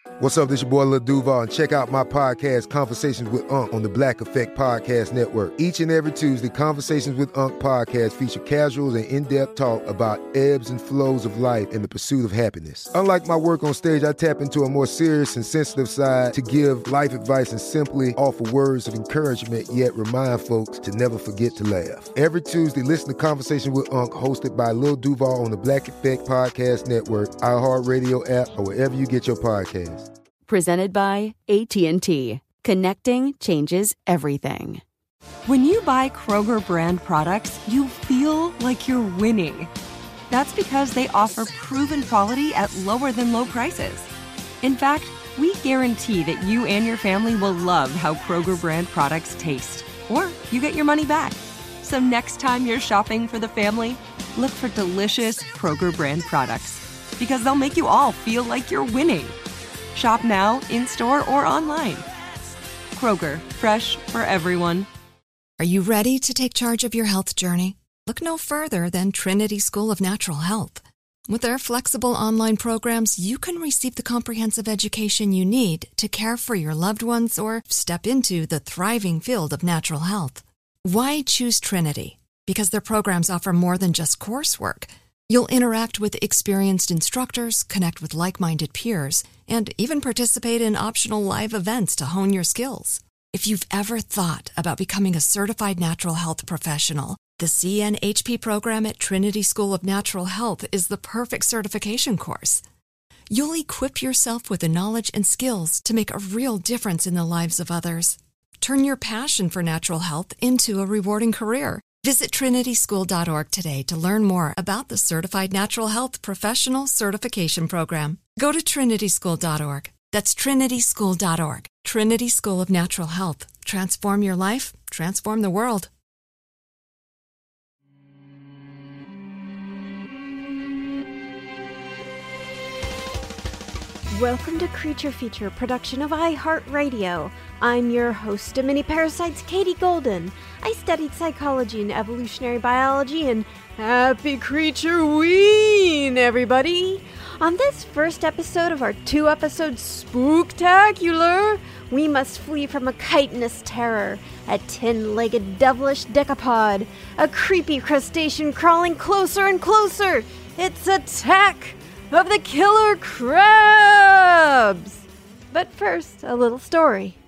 What's up, this your boy Lil Duval, and check out my podcast, Conversations with Unc, on the Black Effect Podcast Network. Each and every Tuesday, Conversations with Unc podcast feature casuals and in-depth talk about ebbs and flows of life and the pursuit of happiness. Unlike my work on stage, I tap into a more serious and sensitive side to give life advice and simply offer words of encouragement, yet remind folks to never forget to laugh. Every Tuesday, listen to Conversations with Unc, hosted by Lil Duval on the Black Effect Podcast Network, iHeartRadio app, or wherever you get your podcasts. Presented by AT&T. Connecting changes everything. When you buy Kroger brand products, you feel like you're winning. That's because they offer proven quality at lower than low prices. In fact, we guarantee that you and your family will love how Kroger brand products taste, or you get your money back. So next time you're shopping for the family, look for delicious Kroger brand products, because they'll make you all feel like you're winning. Shop now, in-store, or online. Kroger, fresh for everyone. Are you ready to take charge of your health journey? Look no further than Trinity School of Natural Health. With their flexible online programs, you can receive the comprehensive education you need to care for your loved ones or step into the thriving field of natural health. Why choose Trinity? Because their programs offer more than just coursework. You'll interact with experienced instructors, connect with like-minded peers, and even participate in optional live events to hone your skills. If you've ever thought about becoming a certified natural health professional, the CNHP program at Trinity School of Natural Health is the perfect certification course. You'll equip yourself with the knowledge and skills to make a real difference in the lives of others. Turn your passion for natural health into a rewarding career. Visit trinityschool.org today to learn more about the Certified Natural Health Professional Certification Program. Go to trinityschool.org. That's trinityschool.org. Trinity School of Natural Health. Transform your life, transform the world. Welcome to Creature Feature, production of iHeartRadio. I'm your host of Mini Parasites, Katie Golden. I studied psychology and evolutionary biology, and happy Creatureween, everybody! On this first episode of our 2-episode spooktacular, we must flee from a chitinous terror, a 10-legged devilish decapod, a creepy crustacean crawling closer and closer. It's Attack of the Killer Crabs! But first, a little story.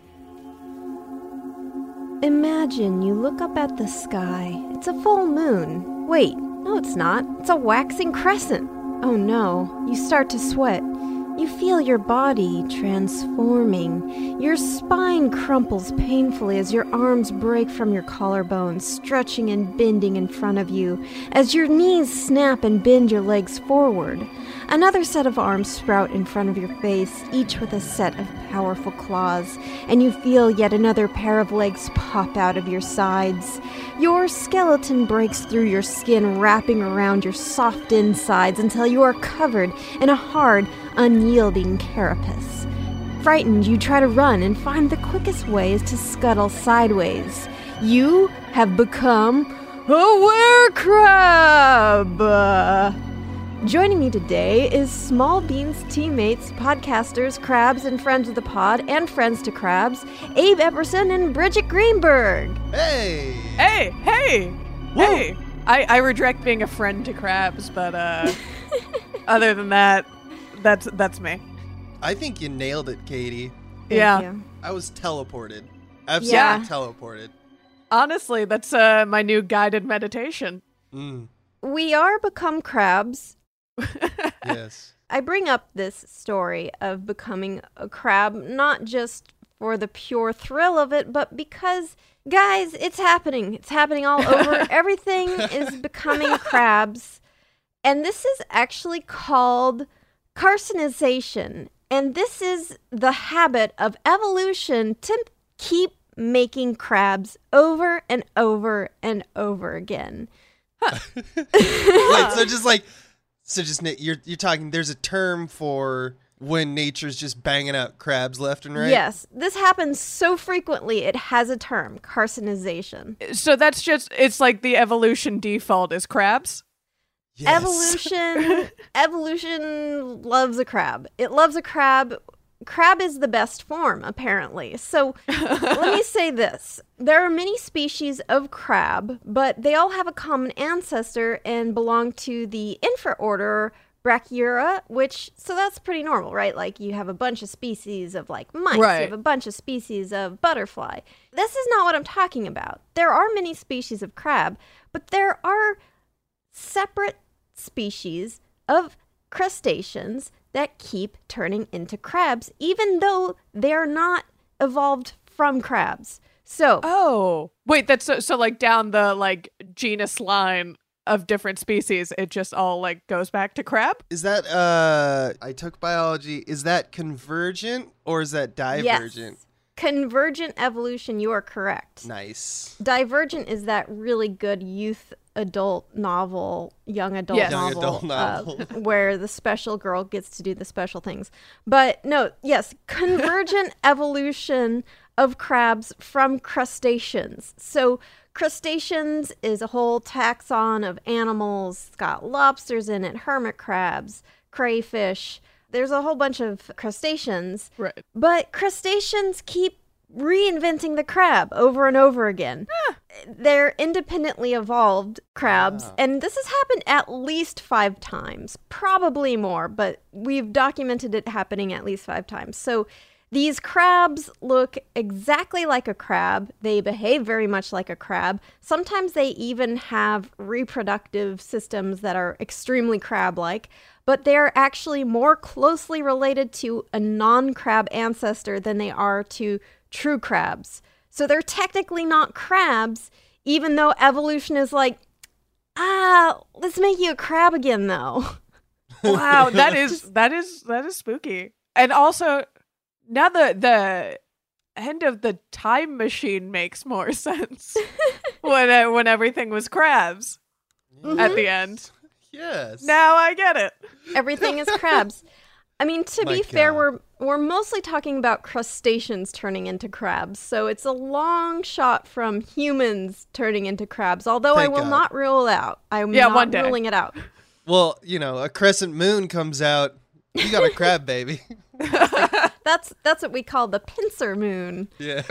Imagine you look up at the sky. It's a full moon. Wait, no it's not. It's a waxing crescent. Oh no, you start to sweat. You feel your body transforming. Your spine crumples painfully as your arms break from your collarbones, stretching and bending in front of you, as your knees snap and bend your legs forward. Another set of arms sprout in front of your face, each with a set of powerful claws, and you feel yet another pair of legs pop out of your sides. Your skeleton breaks through your skin, wrapping around your soft insides until you are covered in a hard, unyielding carapace. Frightened, you try to run and find the quickest way is to scuttle sideways. You have become a were-crab! Joining me today is Small Beans teammates, podcasters, crabs, and friends of the pod, and friends to crabs, Abe Epperson and Bridget Greenberg. Hey! Hey! Hey! Woo. Hey! I reject being a friend to crabs, but other than that, that's me. I think you nailed it, Katie. Thank you. I was teleported. Absolutely teleported. Honestly, that's my new guided meditation. We are become crabs. Yes. I bring up this story of becoming a crab not just for the pure thrill of it, but because, guys, it's happening. It's happening all over. Everything is becoming crabs. And this is actually called carcinization. And this is the habit of evolution to keep making crabs over and over and over again. Wait, you're talking, there's a term for when nature's just banging out crabs left and right? Yes, this happens so frequently, it has a term, carcinization. So that's just, it's like the evolution default is crabs? Yes. Evolution loves a crab. It loves a crab crab is the best form, apparently. So let me say this. There are many species of crab, but they all have a common ancestor and belong to the infraorder Brachyura, so that's pretty normal, right? Like you have a bunch of species of like mice, you have a bunch of species of butterfly. This is not what I'm talking about. There are many species of crab, but there are separate species of crustaceans that keep turning into crabs, even though they're not evolved from crabs. So, oh, wait, that's so like down the like genus line of different species, it just all like goes back to crab? Is that I took biology. Is that convergent or is that divergent? Yes. Convergent evolution, you are correct. Nice. Divergent is that really good adult novel where the special girl gets to do the special things. But no, yes, convergent evolution of crabs from crustaceans. So crustaceans is a whole taxon of animals. It's got lobsters in it, hermit crabs, crayfish. There's a whole bunch of crustaceans. Right. But crustaceans keep reinventing the crab over and over again. They're independently evolved crabs, and this has happened at least 5 times, probably more, but we've documented it happening at least 5 times. So these crabs look exactly like a crab. They behave very much like a crab. Sometimes they even have reproductive systems that are extremely crab-like, but they're actually more closely related to a non-crab ancestor than they are to true crabs. So they're technically not crabs, even though evolution is like, let's make you a crab again, though. Wow, that is spooky. And also, now the end of the time machine makes more sense when everything was crabs at the end. Yes. Now I get it. Everything is crabs. I mean, to be fair, we're mostly talking about crustaceans turning into crabs, so it's a long shot from humans turning into crabs, although I will not rule it out. I'm not ruling it out. Well, a crescent moon comes out, you got a crab, baby. That's what we call the pincer moon. Yeah.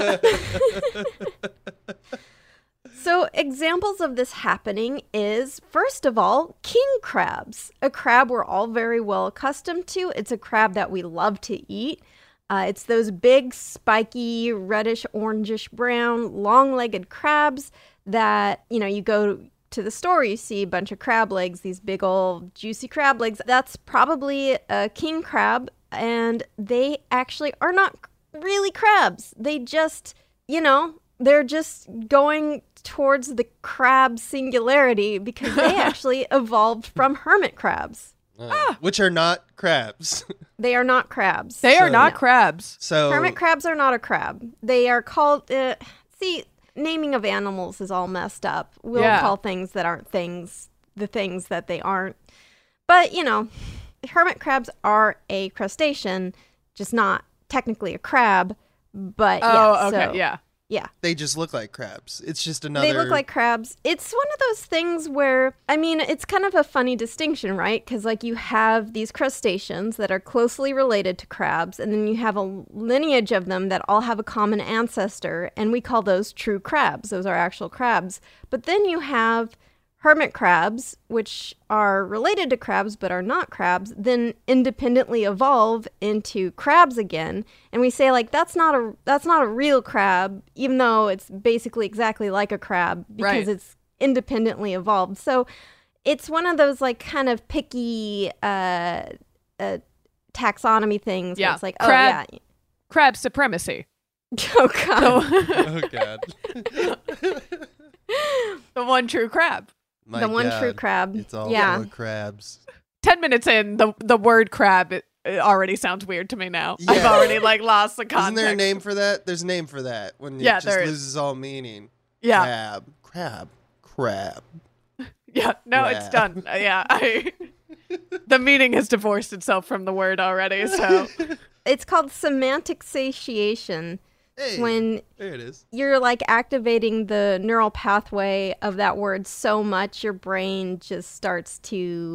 So examples of this happening is, first of all, king crabs, a crab we're all very well accustomed to. It's a crab that we love to eat. It's those big, spiky, reddish, orangish brown, long-legged crabs that, you go to the store, you see a bunch of crab legs, these big old juicy crab legs. That's probably a king crab, and they actually are not really crabs. They just, they're just going towards the crab singularity because they actually evolved from hermit crabs. Which are not crabs. They are not crabs. They are not crabs. So hermit crabs are not a crab. They are called, naming of animals is all messed up. We'll call things that aren't things the things that they aren't. But, hermit crabs are a crustacean, just not technically a crab. But yeah. They just look like crabs. It's just another... They look like crabs. It's one of those things where, it's kind of a funny distinction, right? Because, you have these crustaceans that are closely related to crabs, and then you have a lineage of them that all have a common ancestor, and we call those true crabs. Those are actual crabs. But then you have hermit crabs, which are related to crabs but are not crabs, then independently evolve into crabs again. And we say, that's not a real crab, even though it's basically exactly like a crab because it's independently evolved. So it's one of those kind of picky taxonomy things. Yeah. Where it's crab supremacy. Oh God. Oh God. The one true crab. My God. True crab. It's all full of crabs. 10 minutes in, the word crab it already sounds weird to me now. Yeah. I've already lost the context. Isn't there a name for that? There's a name for that when it just loses all meaning. Yeah. Crab. Yeah. No, crab. it's done. The meaning has divorced itself from the word already. So it's called semantic satiation. Hey, when there it is. You're activating the neural pathway of that word so much, your brain just starts to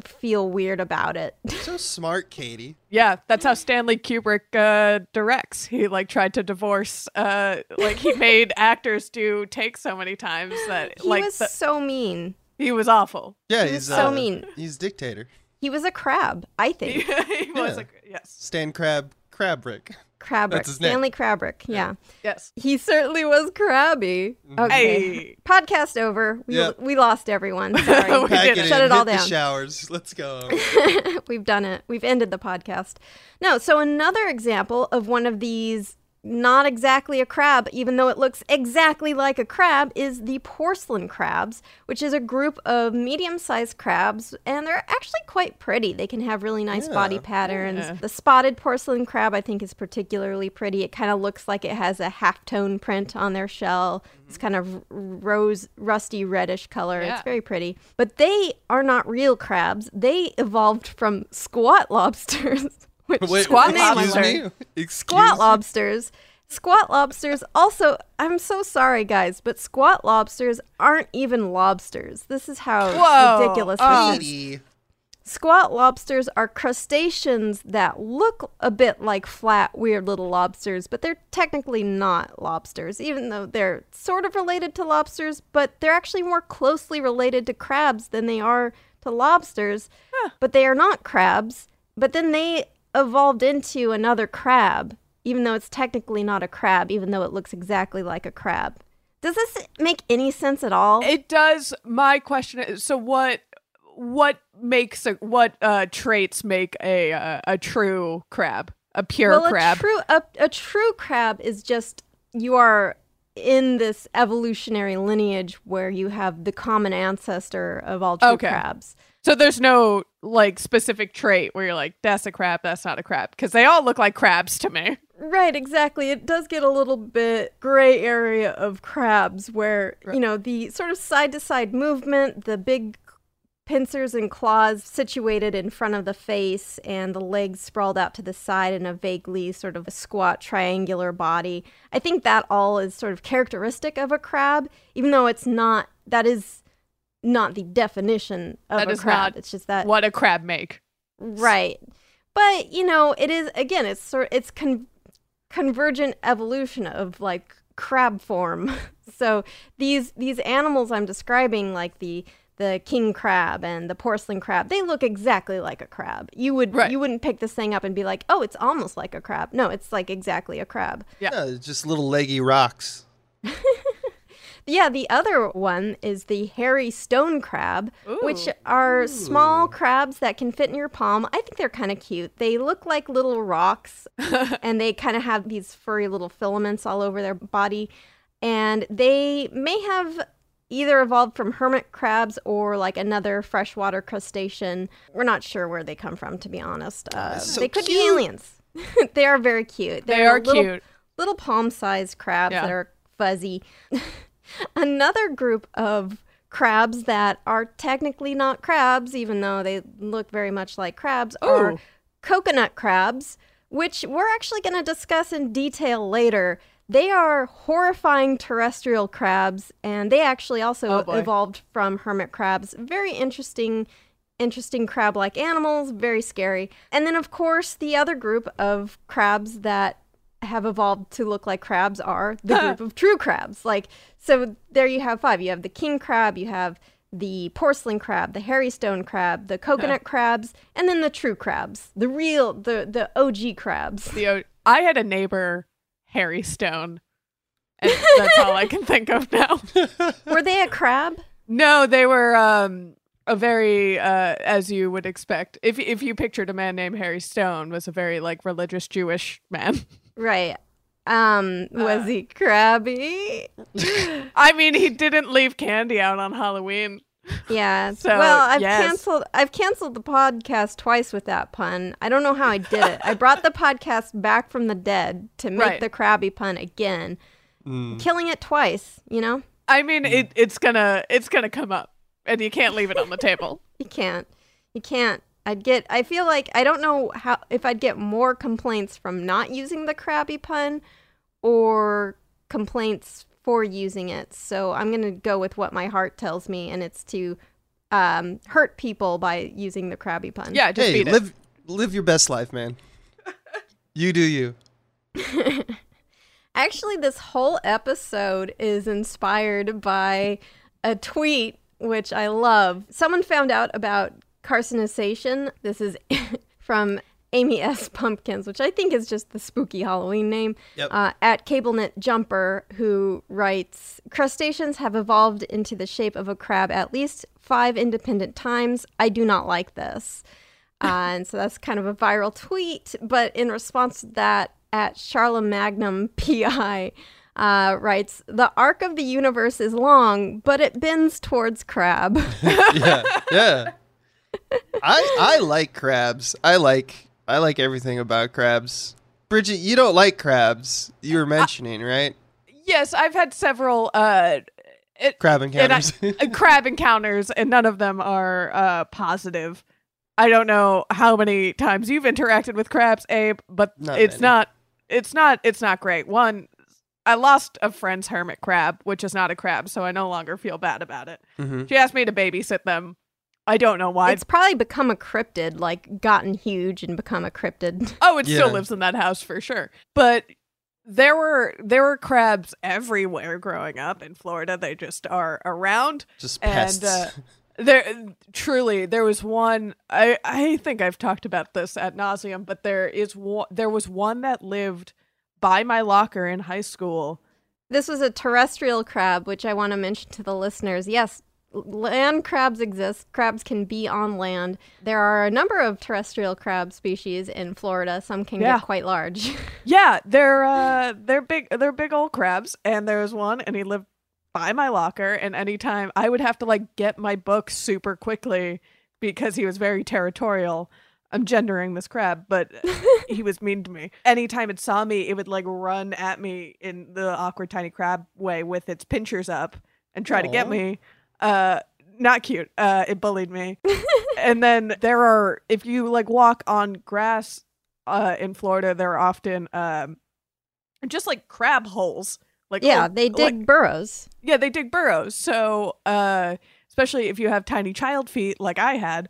feel weird about it. So smart, Katie. Yeah, that's how Stanley Kubrick directs. He like tried to divorce. Like he made actors do takes so many times that He like was so mean. he was awful. Yeah, He he's was so mean. He's dictator. He was a crab, I think. He was Yeah. yes, Stan Krabrick. Krabrick. That's his name. Stanley Krabrick. Yeah. yes. He certainly was crabby. Okay. Hey. Podcast over. Yep. We lost everyone. Sorry. We Pack did it it. Shut in, it all hit the down. showers. Let's go. We've done it. We've ended the podcast. No, so another example of one of these not exactly a crab, even though it looks exactly like a crab, is the porcelain crabs, which is a group of medium-sized crabs, and they're actually quite pretty. They can have really nice body patterns. Yeah. The spotted porcelain crab, I think, is particularly pretty. It kind of looks like it has a halftone print on their shell. It's kind of rusty reddish color. Yeah. It's very pretty. But they are not real crabs. They evolved from squat lobsters. Which Wait, Squat excuse lobster. me? Excuse Squat me? lobsters. Squat lobsters also, I'm so sorry, guys, but squat lobsters aren't even lobsters. This is how Whoa. ridiculous Oh. this is. Katie. Squat lobsters are crustaceans that look a bit like flat, weird little lobsters, but they're technically not lobsters, even though they're sort of related to lobsters, but they're actually more closely related to crabs than they are to lobsters. But they are not crabs. But then they evolved into another crab, even though it's technically not a crab, even though it looks exactly like a crab. Does this make any sense at all? It does. My question is: so what makes what traits make a true crab, a pure crab? A true crab is just you are in this evolutionary lineage where you have the common ancestor of all true crabs. So there's no like specific trait where you're like, that's a crab, that's not a crab, because they all look like crabs to me. Right, exactly. It does get a little bit gray area of crabs where, you know, the sort of side-to-side movement, the big pincers and claws situated in front of the face, and the legs sprawled out to the side in a vaguely sort of a squat triangular body. I think that all is sort of characteristic of a crab, even though it's not, that is not the definition of That a is crab. not It's just that. What a crab make. Right. But, you know, it is, again, it's convergent evolution of like crab form. So these animals I'm describing, like the king crab and the porcelain crab, they look exactly like a crab. You wouldn't pick this thing up and be like, oh, it's almost like a crab. No, it's like exactly a crab. Yeah, it's just little leggy rocks. Yeah, the other one is the hairy stone crab, which are small crabs that can fit in your palm. I think they're kind of cute. They look like little rocks, and they kind of have these furry little filaments all over their body. And they may have either evolved from hermit crabs or like another freshwater crustacean. We're not sure where they come from, to be honest. So they could be cute. aliens. They are very cute. They are little, cute. Little palm-sized crabs Yeah. that are fuzzy. Another group of crabs that are technically not crabs, even though they look very much like crabs, are Ooh. coconut crabs, which we're actually going to discuss in detail later. They are horrifying terrestrial crabs, and they actually also Oh, boy. evolved from hermit crabs. Very interesting crab-like animals, very scary. And then, of course, the other group of crabs that have evolved to look like crabs are the group of true crabs. Like, so there you have 5. You have the king crab, you have the porcelain crab, the hairy stone crab, the coconut crabs, and then the true crabs, the real, the OG crabs. I had a neighbor, Harry Stone, and that's all I can think of now. Were they a crab? No, they were a very, as you would expect, if you pictured a man named Harry Stone, was a very like religious Jewish man. Right. Was he crabby? I mean, he didn't leave candy out on Halloween. Yeah. So, well, I've yes. canceled the podcast twice with that pun. I don't know how I did it. I brought the podcast back from the dead to make Right. the crabby pun again. Killing it twice, you know? I mean, it's gonna come up, and you can't leave it on the table. You can't. I feel like I don't know if I'd get more complaints from not using the crabby pun or complaints for using it. So I'm going to go with what my heart tells me, and it's to hurt people by using the Krabby pun. Yeah, just Hey, beat it. live your best life, man. You do you. Actually, this whole episode is inspired by a tweet, which I love. Someone found out about carcinization. This is from Amy S. Pumpkins, which I think is just the spooky Halloween name, Yep. at CableNet Jumper, who writes, crustaceans have evolved into the shape of a crab at least 5 independent times. I do not like this. And so that's kind of a viral tweet. But in response to that, at Charlemagnum PI writes, the arc of the universe is long, but it bends towards crab. Yeah. I like crabs. I like everything about crabs. Bridget, you don't like crabs. You were mentioning, right? Yes, I've had several Crab encounters. crab encounters, and none of them are positive. I don't know how many times you've interacted with crabs, Abe, but it's not great. One, I lost a friend's hermit crab, which is not a crab, so I no longer feel bad about it. Mm-hmm. She asked me to babysit them. I don't know why. It's probably become a cryptid, like gotten huge and become a cryptid. Oh, it still lives in that house for sure. But there were crabs everywhere growing up in Florida. They just are around. Just pests. And there was one. I think I've talked about this ad nauseum, but there was one that lived by my locker in high school. This was a terrestrial crab, which I want to mention to the listeners. Yes, land crabs exist. Crabs can be on land. There are a number of terrestrial crab species in Florida. Some can get quite large. Yeah, they're big. They're big old crabs. And there was one, and he lived by my locker. And anytime I would have to like get my books super quickly because he was very territorial. I'm gendering this crab, but he was mean to me. Anytime it saw me, it would like run at me in the awkward tiny crab way with its pinchers up and try to get me. Not cute. It bullied me. And then if you like walk on grass in Florida, there are often just like crab holes. Like they dig burrows. Yeah, they dig burrows. So especially if you have tiny child feet like I had,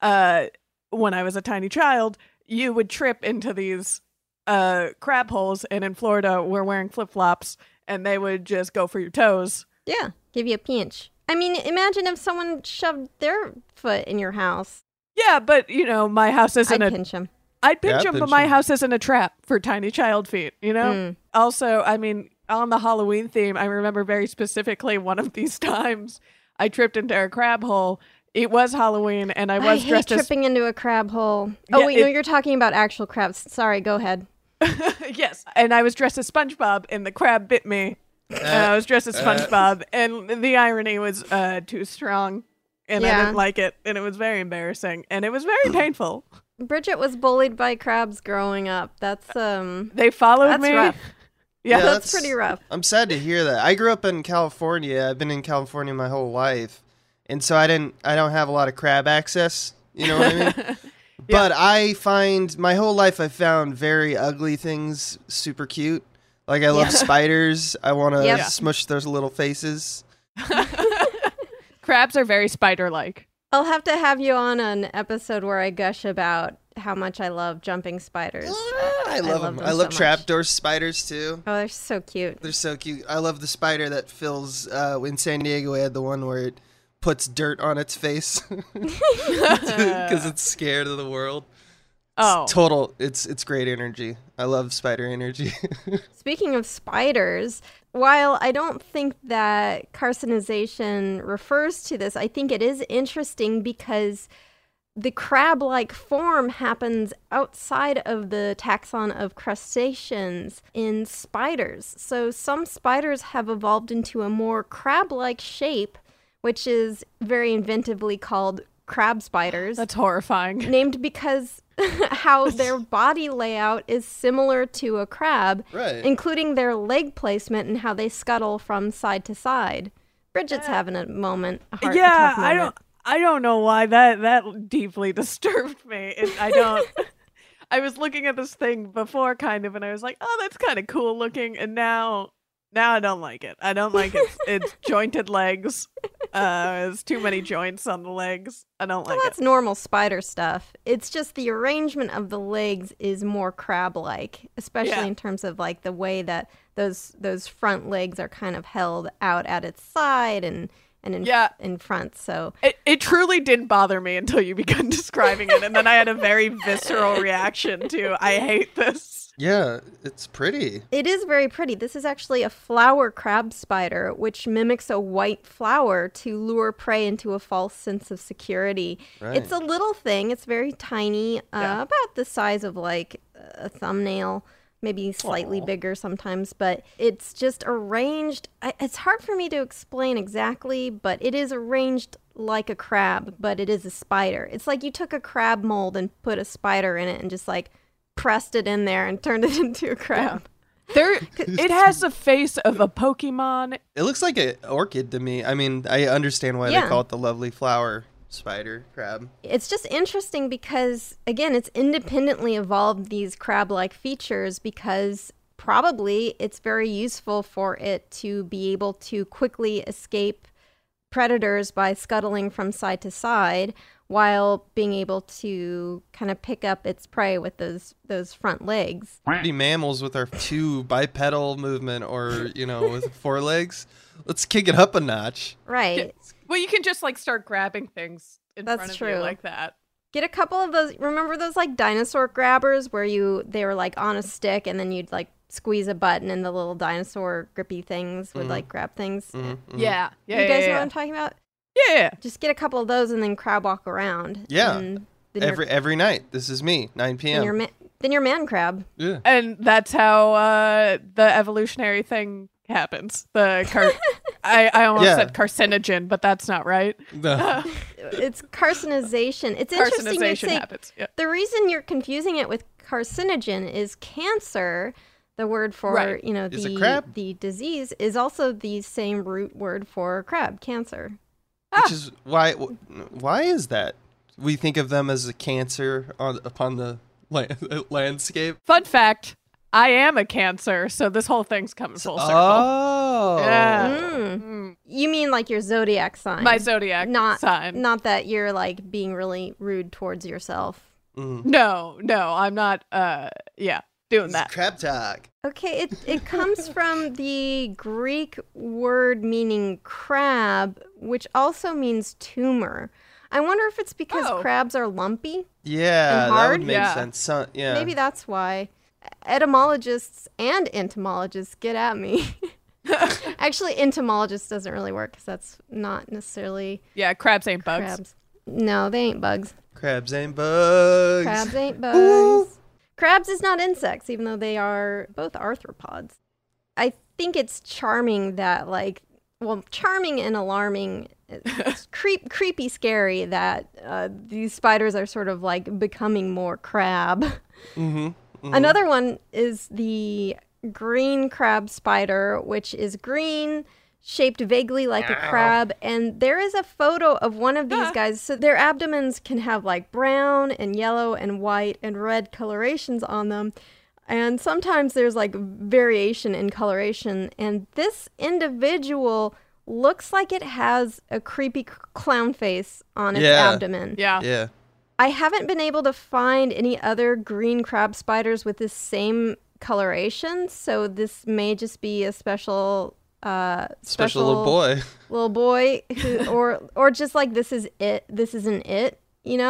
when I was a tiny child, you would trip into these crab holes. And in Florida, we're wearing flip-flops and they would just go for your toes. Yeah, give you a pinch. I mean, imagine if someone shoved their foot in your house. Yeah, but, my house isn't I'd pinch them. I'd pinch them, but my house isn't a trap for tiny child feet, Also, I mean, on the Halloween theme, I remember very specifically one of these times I tripped into a crab hole. It was Halloween, and I was dressed as... tripping into a crab hole. Oh, no, you're talking about actual crabs. Sorry, go ahead. Yes, and I was dressed as SpongeBob, and the crab bit me. And I was dressed as SpongeBob, and the irony was too strong, and I didn't like it, and it was very embarrassing, and it was very painful. Bridget was bullied by crabs growing up. That's They followed me. Rough. Yeah, that's pretty rough. I'm sad to hear that. I grew up in California. I've been in California my whole life, and so I don't have a lot of crab access. You know what I mean? But I find my whole life I found very ugly things super cute. Like, I love spiders. I want to smush those little faces. Crabs are very spider-like. I'll have to have you on an episode where I gush about how much I love jumping spiders. I love them. I love trapdoor spiders, too. Oh, they're so cute. They're so cute. I love the spider that fills... in San Diego, we had the one where it puts dirt on its face. Because it's scared of the world. It's great energy. I love spider energy. Speaking of spiders, while I don't think that carcinization refers to this, I think it is interesting because the crab-like form happens outside of the taxon of crustaceans in spiders. So some spiders have evolved into a more crab-like shape, which is very inventively called crab spiders. That's horrifying. Named because how their body layout is similar to a crab, right, including their leg placement and how they scuttle from side to side. Bridget's having a moment. A tough moment. I don't know why that deeply disturbed me. I was looking at this thing before kind of, and I was like, oh, that's kind of cool looking. And now Now I don't like it. I don't like its jointed legs. There's too many joints on the legs. I don't like That's it. normal spider stuff. It's just the arrangement of the legs is more crab-like, especially in terms of like the way that those front legs are kind of held out at its side and in front. So it truly didn't bother me until you began describing it, and then I had a very visceral reaction to I hate this. Yeah, it's pretty. it is very pretty. This is actually a flower crab spider, which mimics a white flower to lure prey into a false sense of security. Right. It's a little thing. It's very tiny, about the size of like a thumbnail, maybe slightly bigger sometimes, but it's just arranged. It's hard for me to explain exactly, but it is arranged like a crab, but it is a spider. It's like you took a crab mold and put a spider in it and just like pressed it in there and turned it into a crab. It has the face of a Pokemon. It looks like an orchid to me. I mean, I understand why they call it the lovely flower spider crab. It's just interesting because, again, it's independently evolved these crab-like features because probably it's very useful for it to be able to quickly escape predators by scuttling from side to side while being able to kind of pick up its prey with those front legs. Pretty mammals with our two bipedal movement or, with four legs. Let's kick it up a notch. Right. Well, you can just like start grabbing things in That's front of true. you like that. Get a couple of those. Remember those like dinosaur grabbers where they were like on a stick and then you'd like squeeze a button and the little dinosaur grippy things would like grab things. Yeah. You guys know what I'm talking about? Yeah. Just get a couple of those and then crab walk around. Yeah. And then Every night. This is me, 9 p.m. then you're man crab. Yeah. And that's how the evolutionary thing happens. I almost said carcinogen, but that's not right. No. It's carcinization. It's interesting you say happens. Yeah. the reason you're confusing it with carcinogen is cancer. The word for, Is it crab? the disease is also the same root word for crab, cancer. Which is why is that? We think of them as a cancer upon the landscape. Fun fact, I am a Cancer, so this whole thing's coming full circle. Oh. Yeah. You mean like your zodiac sign? My zodiac sign. Not that you're like being really rude towards yourself. No, I'm not, doing that. Crab talk. Okay, it comes from the Greek word meaning crab, which also means tumor. I wonder if it's because crabs are lumpy. Yeah, and that hard? would make sense. Yeah. Maybe that's why. Etymologists and entomologists get at me. Actually, entomologist doesn't really work because that's not necessarily Yeah, crabs ain't bugs. crabs. No, they ain't bugs. Crabs ain't bugs. Crabs ain't bugs. Crabs is not insects, even though they are both arthropods. I think it's charming that, charming and alarming. It's creepy, scary that these spiders are sort of like becoming more crab. Another one is the green crab spider, which is green, shaped vaguely like a crab. And there is a photo of one of these guys. So their abdomens can have like brown and yellow and white and red colorations on them. And sometimes there's like variation in coloration. And this individual looks like it has a creepy clown face on its abdomen. Yeah. I haven't been able to find any other green crab spiders with this same coloration. So this may just be a special little boy who, or just like this isn't it,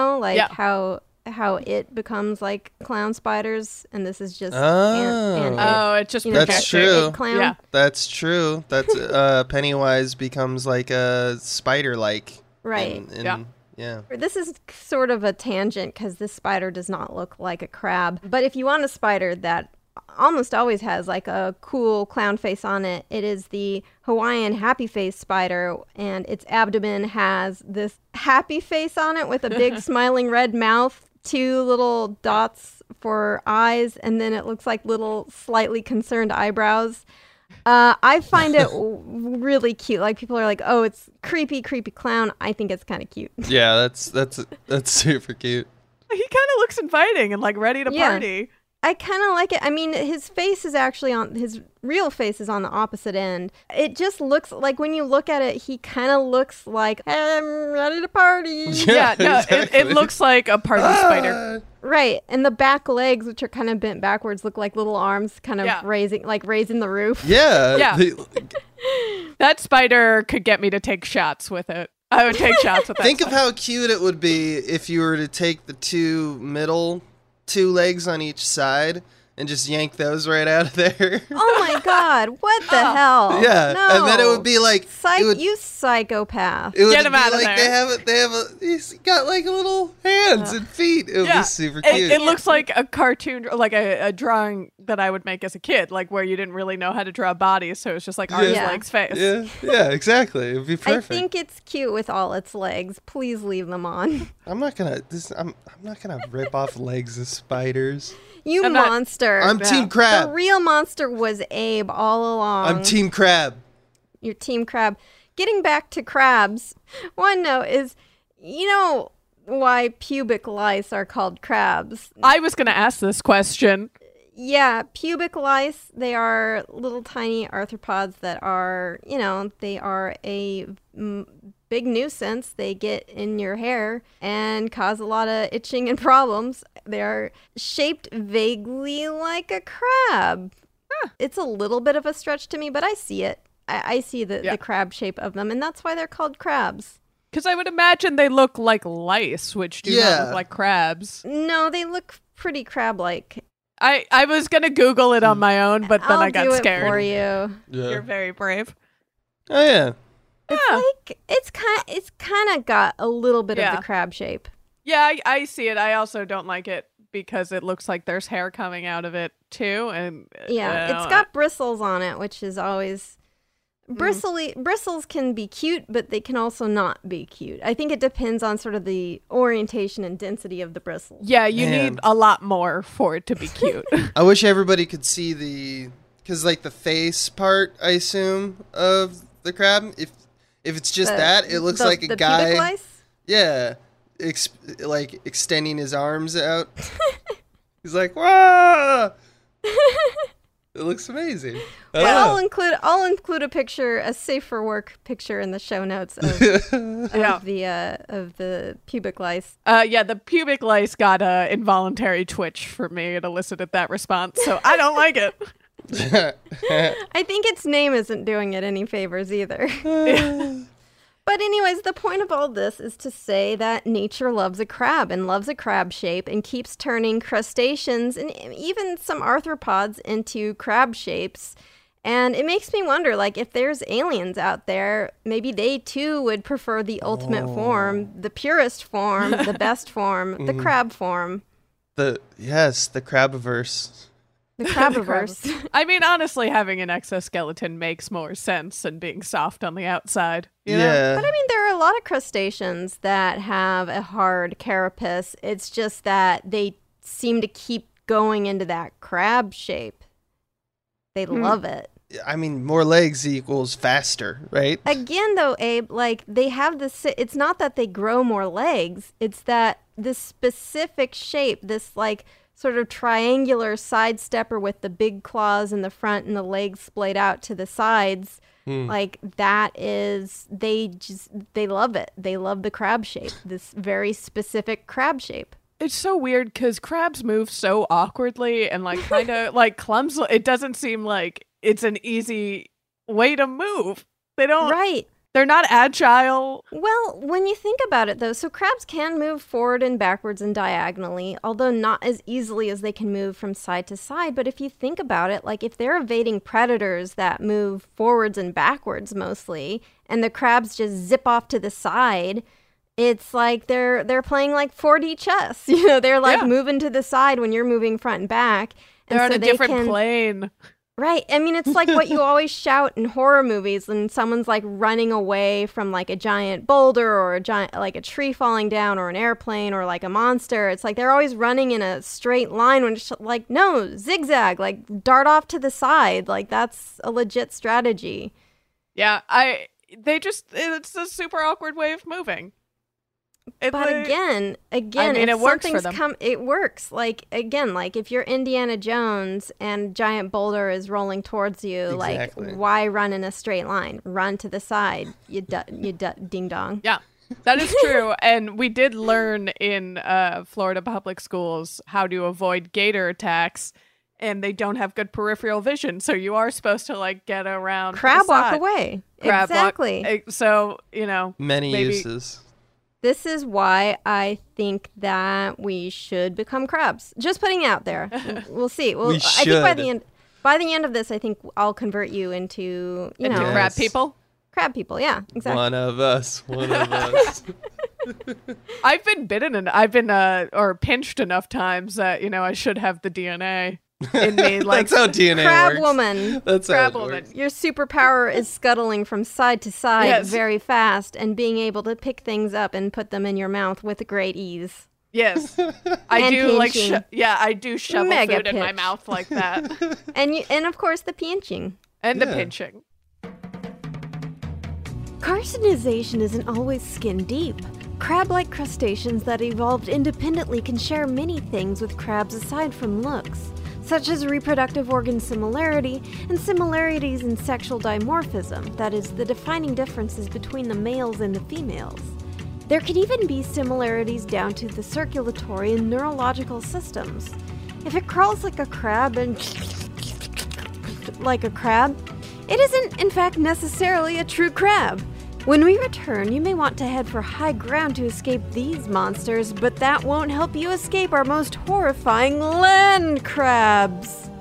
how it becomes like clown spiders and this is just it just that's true. Clown. Yeah, that's true. That's Pennywise becomes like a spider like, right? Yeah. This is sort of a tangent because this spider does not look like a crab, but if you want a spider that almost always has like a cool clown face on it, it is the Hawaiian happy face spider, and its abdomen has this happy face on it with a big smiling red mouth, 2 little dots for eyes, and then it looks like little slightly concerned eyebrows. I find it really cute. Like people are like, "Oh, it's creepy clown." I think it's kind of cute. Yeah, that's super cute. he kind of looks inviting and like ready to party. I kind of like it. I mean, his face is actually his real face is on the opposite end. It just looks like when you look at it, he kind of looks like, I'm ready to party. Yeah, no, exactly. it looks like a party spider. Right. And the back legs, which are kind of bent backwards, look like little arms kind of raising the roof. Yeah. Yeah. That spider could get me to take shots with it. I would take shots with that. Think of how cute it would be if you were to take the two legs on each side and just yank those right out of there. Oh my God. What the hell? Yeah. No. And then it would be like you psychopath. It would Get him be out of like there. he's got like little hands and feet. It would be super cute. It looks like a cartoon, like a drawing that I would make as a kid, like where you didn't really know how to draw bodies, so it's just like arms, legs, face. Yeah, exactly. It would be perfect. I think it's cute with all its legs. Please leave them on. I'm not gonna rip off legs of spiders. You monster. I'm Team Crab. The real monster was Abe all along. I'm Team Crab. You're Team Crab. Getting back to crabs, one note is, you know why pubic lice are called crabs? I was going to ask this question. Yeah, pubic lice, they are little tiny arthropods that are, they are a big nuisance. They get in your hair and cause a lot of itching and problems. They're shaped vaguely like a crab. It's a little bit of a stretch to me, but I see it. I see the crab shape of them, and that's why they're called crabs. Because I would imagine they look like lice, which do not look like crabs. No, they look pretty crab-like. I was going to Google it on my own, but then I got scared. I'll do it for you. Yeah. You're very brave. Oh, yeah. It's kind of got a little bit of the crab shape. Yeah, I see it. I also don't like it because it looks like there's hair coming out of it too, and it's got bristles on it, which is always bristles can be cute, but they can also not be cute. I think it depends on sort of the orientation and density of the bristles. Yeah, you need a lot more for it to be cute. I wish everybody could see because like the face part, I assume, of the crab. If it's just it looks like a guy. Pubic lice? Yeah, like extending his arms out. He's like, "Whoa!" It looks amazing. I'll include a picture, a safe for work picture, in the show notes of the pubic lice. The pubic lice got a involuntary twitch for me. It elicited that response, so I don't like it. I think its name isn't doing it any favors either. But anyways, the point of all this is to say that nature loves a crab and loves a crab shape and keeps turning crustaceans and even some arthropods into crab shapes. And it makes me wonder, like, if there's aliens out there, maybe they too would prefer the ultimate form, the purest form, the best form, the crab form. The crabiverse. The crabiverse. I mean, honestly, having an exoskeleton makes more sense than being soft on the outside. You know? But I mean, there are a lot of crustaceans that have a hard carapace. It's just that they seem to keep going into that crab shape. They love it. I mean, more legs equals faster, right? Again, though, Abe, like, they have this, it's not that they grow more legs. It's that this specific shape, this, like, sort of triangular side stepper with the big claws in the front and the legs splayed out to the sides, like, that is, they love it. They love the crab shape, this very specific crab shape. It's so weird because crabs move so awkwardly and like kind of like clumsily. It doesn't seem like it's an easy way to move. They don't. Right. They're not agile. Well, when you think about it, though, so crabs can move forward and backwards and diagonally, although not as easily as they can move from side to side. But if you think about it, like if they're evading predators that move forwards and backwards mostly, and the crabs just zip off to the side, it's like they're playing like 4D chess. You know, they're like moving to the side when you're moving front and back. They're on a different plane. Right. I mean, it's like what you always shout in horror movies when someone's like running away from like a giant boulder or a giant, like a tree falling down or an airplane or like a monster. It's like they're always running in a straight line when it's like, no, zigzag, like dart off to the side. Like that's a legit strategy. Yeah. It's a super awkward way of moving. But again, I mean, if it works for something's them. it works. Like again, like if you're Indiana Jones and giant boulder is rolling towards you, Exactly. like why run in a straight line? Run to the side. Ding dong. Yeah, that is true. And we did learn in Florida public schools how to avoid gator attacks, and they don't have good peripheral vision, so you are supposed to like get around. Crab to the walk side. away. Crab walk. Exactly. So you know, Many maybe- uses. This is why I think that we should become crabs. Just putting it out there. We'll see. Well, We I think should. by the end of this, I think I'll convert you into into Yes. crab people. crab people. Yeah, exactly. One of us. One of us. I've been bitten and I've been or pinched enough times that I should have the DNA in me. Like That's how DNA Crab works. woman. That's how Crab it woman. works. Your superpower is scuttling from side to side Yes. very fast and being able to pick things up and put them in your mouth with great ease. Yes, I And do like pinching. I do shovel Mega food in my pitch. mouth like that, And of course the pinching. and the Yeah. pinching. Carcinization isn't always skin deep. Crab-like crustaceans that evolved independently can share many things with crabs aside from looks, such as reproductive organ similarity and similarities in sexual dimorphism, that is, the defining differences between the males and the females. There can even be similarities down to the circulatory and neurological systems. If it crawls like a crab and like a crab, it isn't in fact necessarily a true crab. When we return, you may want to head for high ground to escape these monsters, but that won't help you escape our most horrifying land crabs.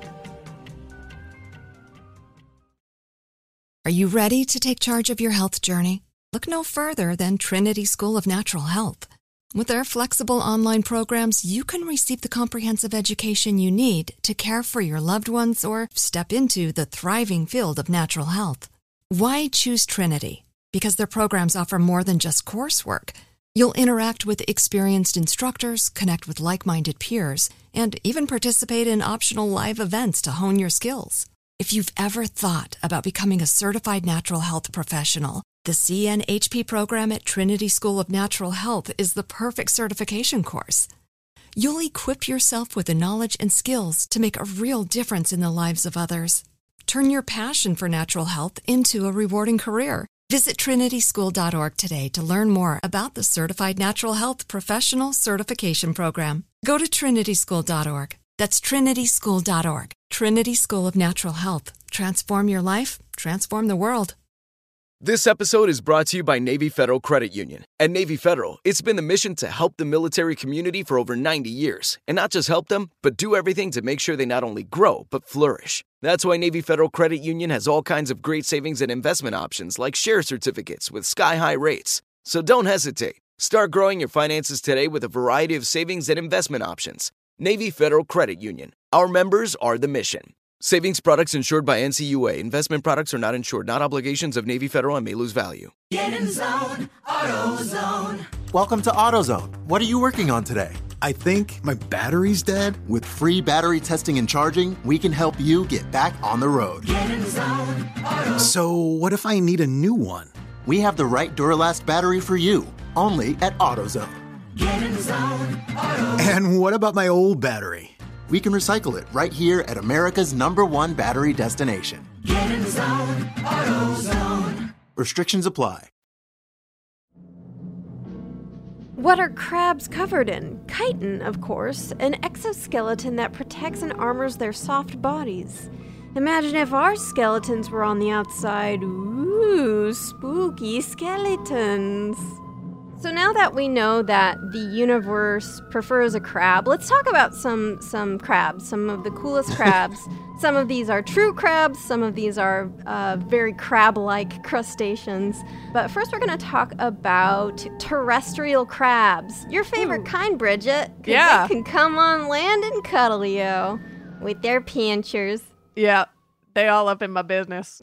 Are you ready to take charge of your health journey? Look no further than Trinity School of Natural Health. With their flexible online programs, you can receive the comprehensive education you need to care for your loved ones or step into the thriving field of natural health. Why choose Trinity? Because their programs offer more than just coursework. You'll interact with experienced instructors, connect with like-minded peers, and even participate in optional live events to hone your skills. If you've ever thought about becoming a certified natural health professional, the CNHP program at Trinity School of Natural Health is the perfect certification course. You'll equip yourself with the knowledge and skills to make a real difference in the lives of others. Turn your passion for natural health into a rewarding career. Visit trinityschool.org today to learn more about the Certified Natural Health Professional Certification Program. Go to trinityschool.org. That's trinityschool.org. Trinity School of Natural Health. Transform your life, transform the world. This episode is brought to you by Navy Federal Credit Union. At Navy Federal, it's been the mission to help the military community for over 90 years. And not just help them, but do everything to make sure they not only grow, but flourish. That's why Navy Federal Credit Union has all kinds of great savings and investment options like share certificates with sky-high rates. So don't hesitate. Start growing your finances today with a variety of savings and investment options. Navy Federal Credit Union. Our members are the mission. Savings products insured by NCUA. Investment products are not insured, not obligations of Navy Federal and may lose value. Get in zone, AutoZone. Welcome to AutoZone. What are you working on today? I think my battery's dead. With free battery testing and charging, we can help you get back on the road. Get in zone, AutoZone. So what if I need a new one? We have the right Duralast battery for you, only at AutoZone. Get in zone, AutoZone. And what about my old battery? We can recycle it right here at America's #1 battery destination. Get in zone, AutoZone. Restrictions apply. What are crabs covered in? Chitin, of course, an exoskeleton that protects and armors their soft bodies. Imagine if our skeletons were on the outside. Ooh, spooky skeletons. So now that we know that the universe prefers a crab, let's talk about some crabs, some of the coolest crabs. Some of these are true crabs, some of these are very crab-like crustaceans. But first we're going to talk about terrestrial crabs. Your favorite kind, Bridget. 'Cause Yeah. They can come on land and cuddle you with their pinchers. Yeah, they all up in my business.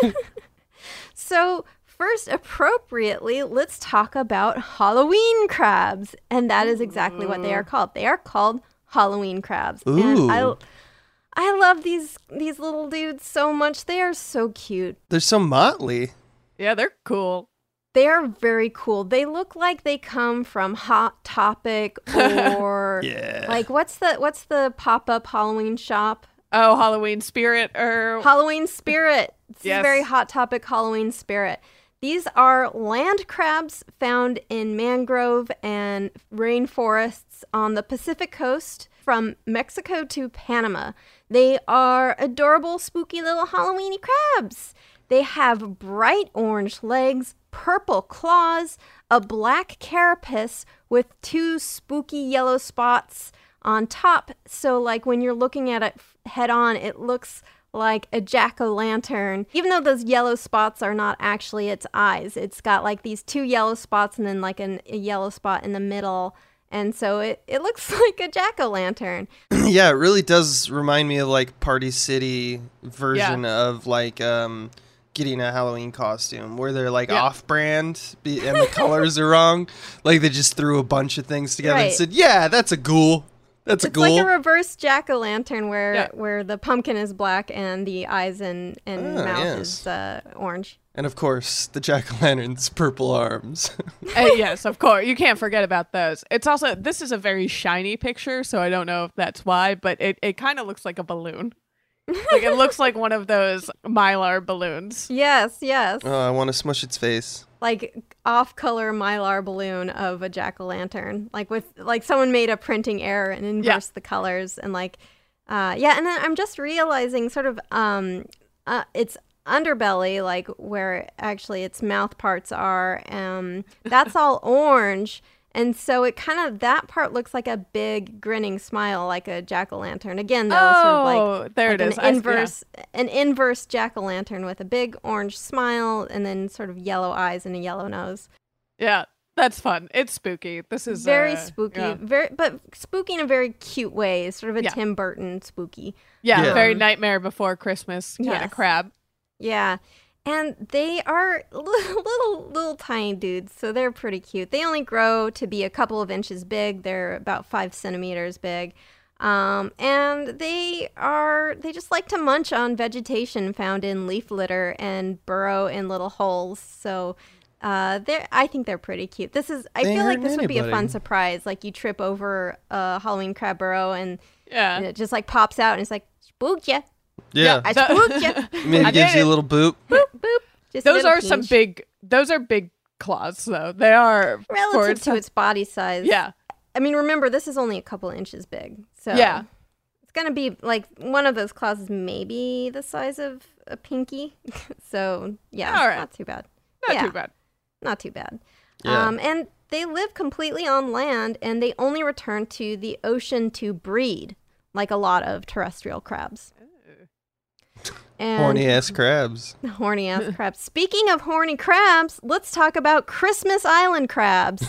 So first, appropriately, let's talk about Halloween crabs. And that is exactly what they are called. They are called Halloween crabs. Ooh. And I love these little dudes so much. They are so cute. They're so motley. Yeah, they're cool. They are very cool. They look like they come from Hot Topic or like what's the pop-up Halloween shop? Oh, Halloween Spirit or Halloween Spirit. It's Yes. a very Hot Topic Halloween Spirit. These are land crabs found in mangrove and rainforests on the Pacific coast from Mexico to Panama. They are adorable, spooky little Halloweeny crabs. They have bright orange legs, purple claws, a black carapace with 2 spooky yellow spots on top. So like when you're looking at it head on, it looks like a jack-o'-lantern. Even though those yellow spots are not actually its eyes, it's got like these 2 yellow spots and then like a yellow spot in the middle. And so it looks like a jack-o'-lantern. Yeah, it really does remind me of like Party City version of like getting a Halloween costume where they're like off-brand and the colors are wrong. Like they just threw a bunch of things together and said, "Yeah, that's a ghoul. That's a ghoul." It's like a reverse jack-o'-lantern where the pumpkin is black and the eyes and mouth is orange. And of course, the jack-o'-lantern's purple arms. Yes, of course. You can't forget about those. It's also, this is a very shiny picture, so I don't know if that's why, but it kind of looks like a balloon. Like it looks like one of those Mylar balloons. Yes. Oh, I want to smush its face. Like off-color Mylar balloon of a jack-o'-lantern. Like someone made a printing error and inversed the colors and and then I'm just realizing sort of its underbelly, like where actually its mouth parts are, that's all orange. And so it kind of, that part looks like a big grinning smile, like a jack-o'-lantern. Again, though, sort of like, there like it is. An inverse jack-o'-lantern with a big orange smile and then sort of yellow eyes and a yellow nose. Yeah, that's fun. It's spooky. This is very spooky, but spooky in a very cute way. It's sort of a Tim Burton spooky. Yeah, very Nightmare Before Christmas kind of crab. Yeah. And they are little tiny dudes, so they're pretty cute. They only grow to be a couple of inches big. They're about 5 centimeters big. And they just like to munch on vegetation found in leaf litter and burrow in little holes. So I think they're pretty cute. I feel like this would be a fun surprise. Like you trip over a Halloween crab burrow and it just like pops out and it's like, spooked ya. Yeah. I spooked you. Maybe gives you a little boop. Boop, boop. Just those are some big, those are big claws, though. They are relative to its body size. Yeah. I mean, remember, this is only a couple inches big. So yeah. It's going to be like one of those claws is maybe the size of a pinky. So, yeah, all right. Not too bad. Not too bad. Yeah. And they live completely on land and they only return to the ocean to breed, like a lot of terrestrial crabs. Horny ass crabs. Horny ass crabs. Speaking of horny crabs, let's talk about Christmas Island crabs.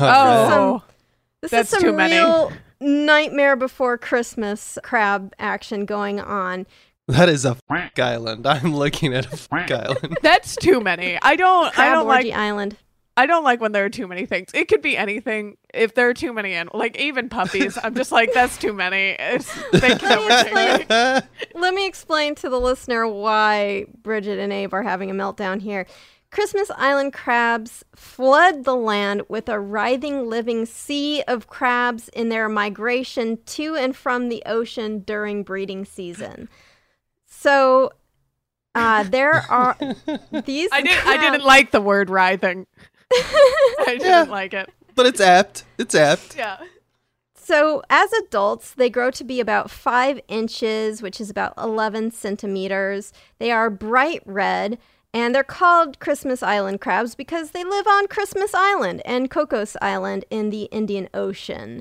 This is some real Nightmare Before Christmas crab action going on. That is a island. I'm looking at a island. That's too many. I don't like Island. I don't like when there are too many things. It could be anything. If there are too many animals, like even puppies, I'm just like, that's too many. They can overtake me. Let me explain to the listener why Bridget and Abe are having a meltdown here. Christmas Island crabs flood the land with a writhing living sea of crabs in their migration to and from the ocean during breeding season. So there are these. I didn't like the word writhing. I didn't like it. But it's apt. It's apt. Yeah. So as adults, they grow to be about 5 inches, which is about 11 centimeters. They are bright red, and they're called Christmas Island crabs because they live on Christmas Island and Cocos Island in the Indian Ocean.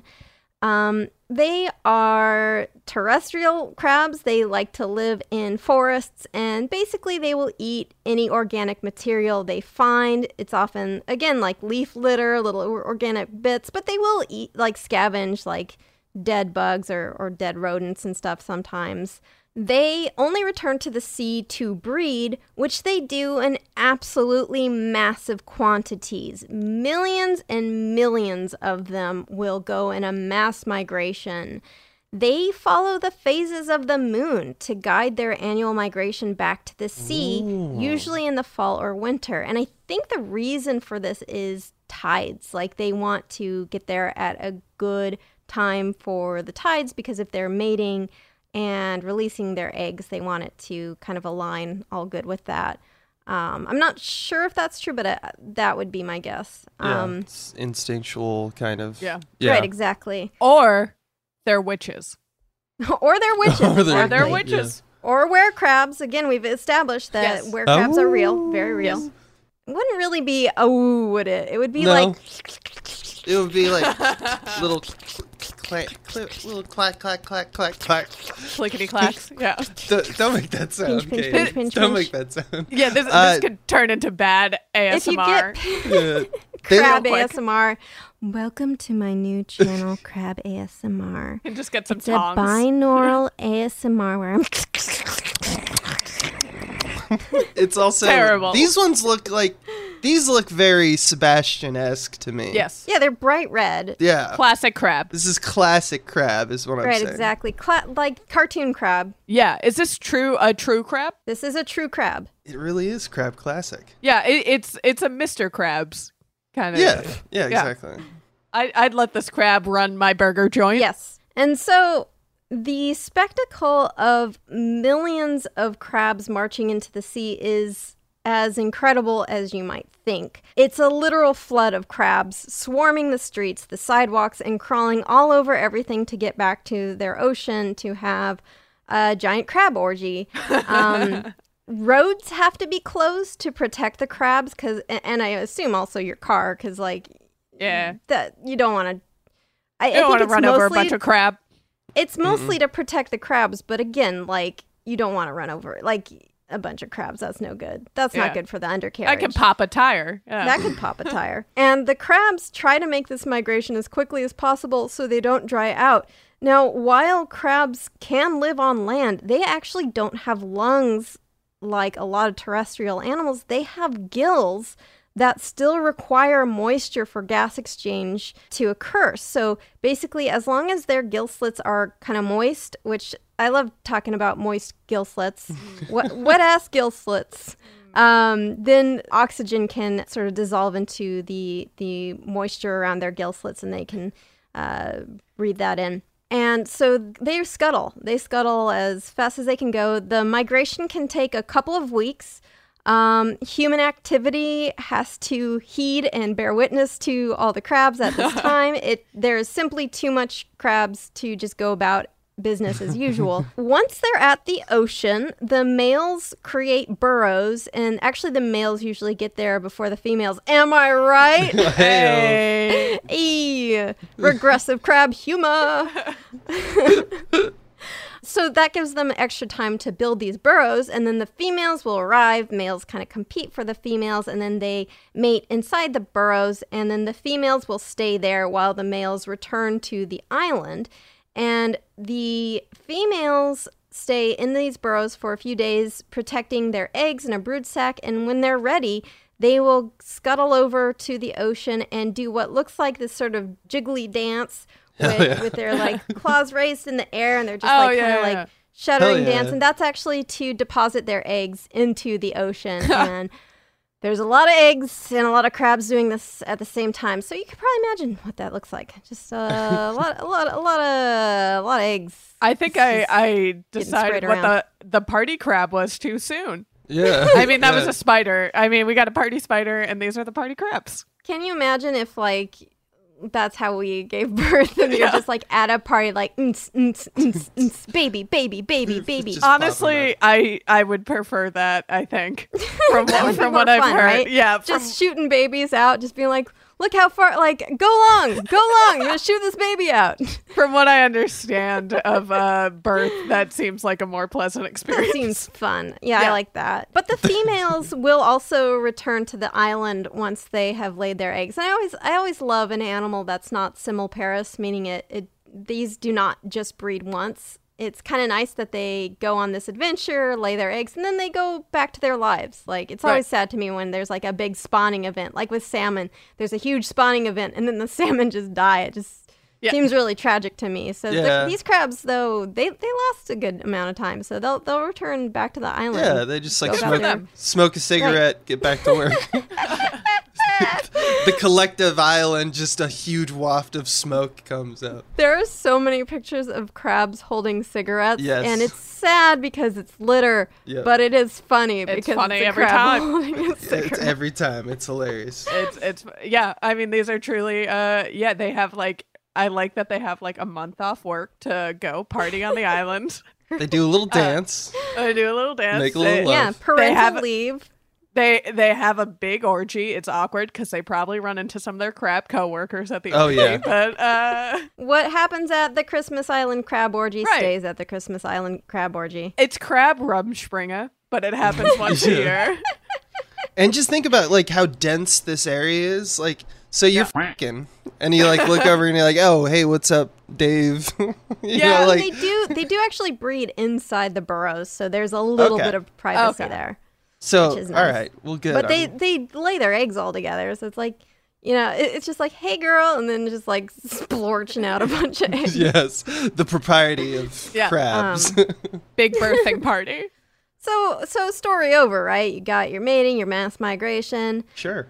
They are terrestrial crabs. They like to live in forests, and basically they will eat any organic material they find. It's often, again, like leaf litter, little organic bits, but they will eat, like scavenge, like dead bugs or dead rodents and stuff sometimes. They only return to the sea to breed, which they do in absolutely massive quantities. Millions and millions of them will go in a mass migration. They follow the phases of the moon to guide their annual migration back to the sea, usually in the fall or winter. And I think the reason for this is tides. Like they want to get there at a good time for the tides because if they're mating and releasing their eggs, they want it to kind of align all good with that. I'm not sure if that's true, but that would be my guess. It's instinctual kind of. Yeah. Right, exactly. Or they're witches. Or they're witches. Or they're witches. Yeah. Or were-crabs. Again, we've established that were-crabs are real, very real. Yes. It wouldn't really be, would it? It would be like... It would be like little little clack, clack, clack, clack, clack. Clickety clacks, yeah. Don't make that sound, Katie. Don't make that sound. Yeah, this could turn into bad ASMR. If you get crab ASMR, welcome to my new channel, Crab ASMR. And just get some it's tongs. A binaural ASMR where I'm... It's also... terrible. These ones look like... These look very Sebastian-esque to me. Yes. Yeah, they're bright red. Yeah. Classic crab. This is classic crab is what I'm saying. Right, exactly. Like cartoon crab. Yeah. Is this a true crab? This is a true crab. It really is crab classic. Yeah, it's a Mr. Krabs kind of. Yeah, exactly. I'd let this crab run my burger joint. Yes. And so the spectacle of millions of crabs marching into the sea is as incredible as you might think. It's a literal flood of crabs swarming the streets, the sidewalks, and crawling all over everything to get back to their ocean to have a giant crab orgy. Roads have to be closed to protect the crabs, and I assume also your car, because that you don't want to. You don't want to run over a bunch of crab. It's mostly to protect the crabs, but again, you don't want to run over a bunch of crabs. That's no good. That's not good for the undercarriage. I can pop a tire. Yeah. That could pop a tire. And the crabs try to make this migration as quickly as possible so they don't dry out. Now, while crabs can live on land, they actually don't have lungs like a lot of terrestrial animals. They have gills that still require moisture for gas exchange to occur. So basically, as long as their gill slits are kind of moist, which I love talking about moist gill slits, wet-ass gill slits, then oxygen can sort of dissolve into the moisture around their gill slits and they can breathe that in. And so they scuttle. They scuttle as fast as they can go. The migration can take a couple of weeks. Human activity has to heed and bear witness to all the crabs at this time. There's simply too much crabs to just go about business as usual. Once they're at the ocean, the males create burrows, and actually the males usually get there before the females. Am I right? Hey, regressive crab humor. So that gives them extra time to build these burrows, and then the females will arrive. Males kind of compete for the females, and then they mate inside the burrows, and then the females will stay there while the males return to the island. And the females stay in these burrows for a few days, protecting their eggs in a brood sac, and when they're ready, they will scuttle over to the ocean and do what looks like this sort of jiggly dance with their claws raised in the air, and they're just shuddering dance, and that's actually to deposit their eggs into the ocean. And there's a lot of eggs and a lot of crabs doing this at the same time, so you can probably imagine what that looks like. Just a lot of eggs. I think I decided what the party crab was too soon. Yeah, I mean that was a spider. I mean we got a party spider, and these are the party crabs. Can you imagine if that's how we gave birth, and you're just at a party baby, baby, baby, baby. Honestly, I would prefer that, I think. From what I've heard. Right? Yeah. Just shooting babies out, just being like, look how far, go long, you're gonna shoot this baby out. From what I understand of birth, that seems like a more pleasant experience. That seems fun. Yeah, I like that. But the females will also return to the island once they have laid their eggs. And I always love an animal that's not simulparous, meaning these do not just breed once. It's kind of nice that they go on this adventure, lay their eggs, and then they go back to their lives. It's always sad to me when there's a big spawning event. Like with salmon, there's a huge spawning event, and then the salmon just die. It just Yeah. Seems really tragic to me. So Yeah. these crabs, though, they last a good amount of time. So they'll return back to the island. Yeah, they just like Go back there. smoke a cigarette, get back to work. The collective island, just a huge waft of smoke comes out. There are so many pictures of crabs holding cigarettes, Yes. and it's sad because it's litter, Yep. but it is funny because funny it's a every crab time. holding a cigarette. It's every time. It's hilarious. It's yeah. I mean, these are truly yeah. They have like I like that they have like a month off work to go party on the island. They do a little dance. They do a little dance. Make a little love. Yeah, parental have- leave. They have a big orgy. It's awkward because they probably run into some of their crab coworkers at the Oh, orgy. yeah. But What happens at the Christmas Island crab orgy Right. stays at the Christmas Island crab orgy. it's crab Rumspringa, but it happens once a year. And just think about like how dense this area is. Like, so you're fucking, and you like look over and you're like, oh, hey, what's up, Dave? you Yeah, know, like, They do actually breed inside the burrows, so there's a little Okay. bit of privacy Okay. there. so which is all nice. right, well, good. But they lay their eggs all together, so it's like, it's just like, hey girl, and then just like splorching out a bunch of eggs. Yes, the propriety of Yeah, crabs. Big birthing party. So story over, right? You got your mating, your mass migration. Sure.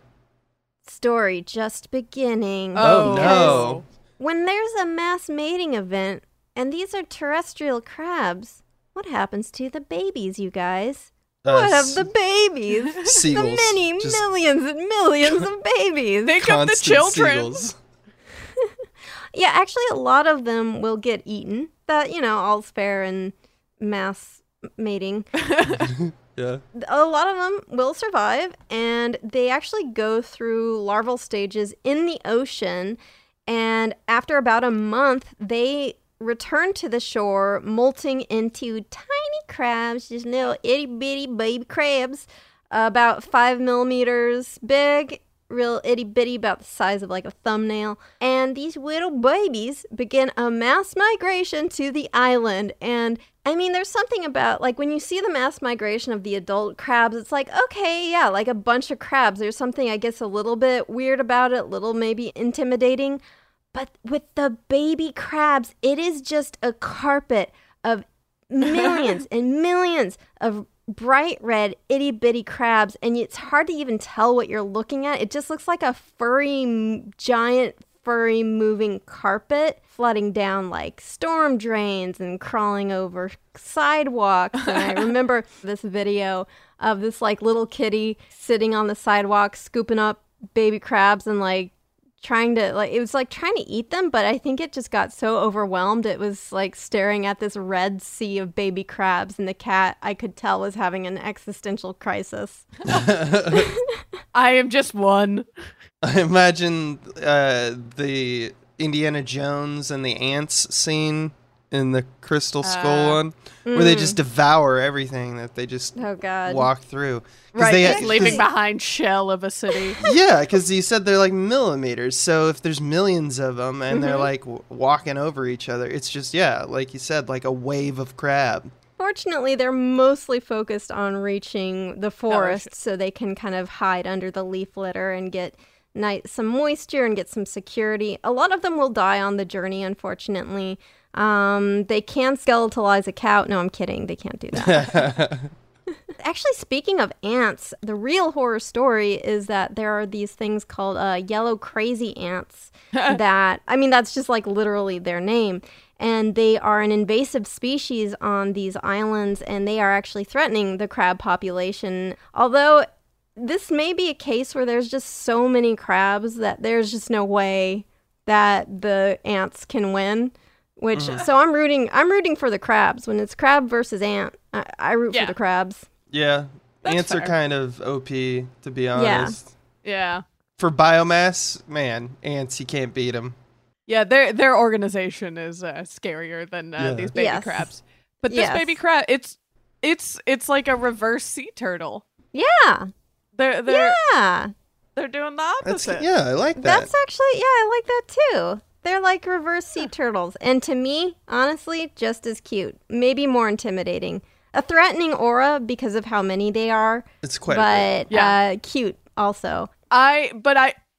Story just beginning. Oh, because no. When there's a mass mating event, and these are terrestrial crabs, what happens to the babies, you guys? What of the babies? Seagulls. The many Just millions and millions of babies. Think of the constant children. seagulls. Yeah, actually, a lot of them will get eaten. That, all's fair in mass mating. Yeah. A lot of them will survive, and they actually go through larval stages in the ocean. And after about a month, they return to the shore, molting into tiny crabs, just little itty bitty baby crabs, about 5 millimeters big, real itty bitty, about the size of like a thumbnail. And these little babies begin a mass migration to the island. And I mean, there's something about, like, when you see the mass migration of the adult crabs, it's like, okay, yeah, like a bunch of crabs. There's something, I guess, a little bit weird about it, a little maybe intimidating. But with the baby crabs, it is just a carpet of millions and millions of bright red itty bitty crabs. And it's hard to even tell what you're looking at. It just looks like a giant furry moving carpet flooding down like storm drains and crawling over sidewalks. And I remember this video of this like little kitty sitting on the sidewalk scooping up baby crabs and like trying to eat them, but I think it just got so overwhelmed. It was like staring at this red sea of baby crabs, and the cat, I could tell, was having an existential crisis. I am just one. I imagine the Indiana Jones and the ants scene in the Crystal Skull one, where they just devour everything that they just Oh, God. walk through. 'Cause Right, they- just leaving behind shell of a city. Yeah, because you said they're like millimeters. So if there's millions of them and they're like walking over each other, it's just, yeah, like you said, like a wave of crab. Fortunately, they're mostly focused on reaching the forest so they can kind of hide under the leaf litter and get some moisture and get some security. A lot of them will die on the journey, unfortunately. They can skeletalize a cow. No, I'm kidding. They can't do that. Actually, speaking of ants, the real horror story is that there are these things called yellow crazy ants that, I mean, that's just like literally their name. And they are an invasive species on these islands, and they are actually threatening the crab population. Although this may be a case where there's just so many crabs that there's just no way that the ants can win. So I'm rooting for the crabs. When it's crab versus ant, I root for the crabs. Yeah, That's ants are fair. kind of OP, to be honest. Yeah. For biomass, man, ants, you can't beat them. Yeah, their organization is scarier than these baby Yes. crabs. But this Yes. baby crab, it's like a reverse sea turtle. Yeah. They're Yeah. they're doing the That's, opposite. yeah, I like that. That's actually, yeah, I like that too. They're like reverse sea turtles. And to me, honestly, just as cute. Maybe more intimidating. A threatening aura because of how many they are. It's quite But Yeah. cute also. I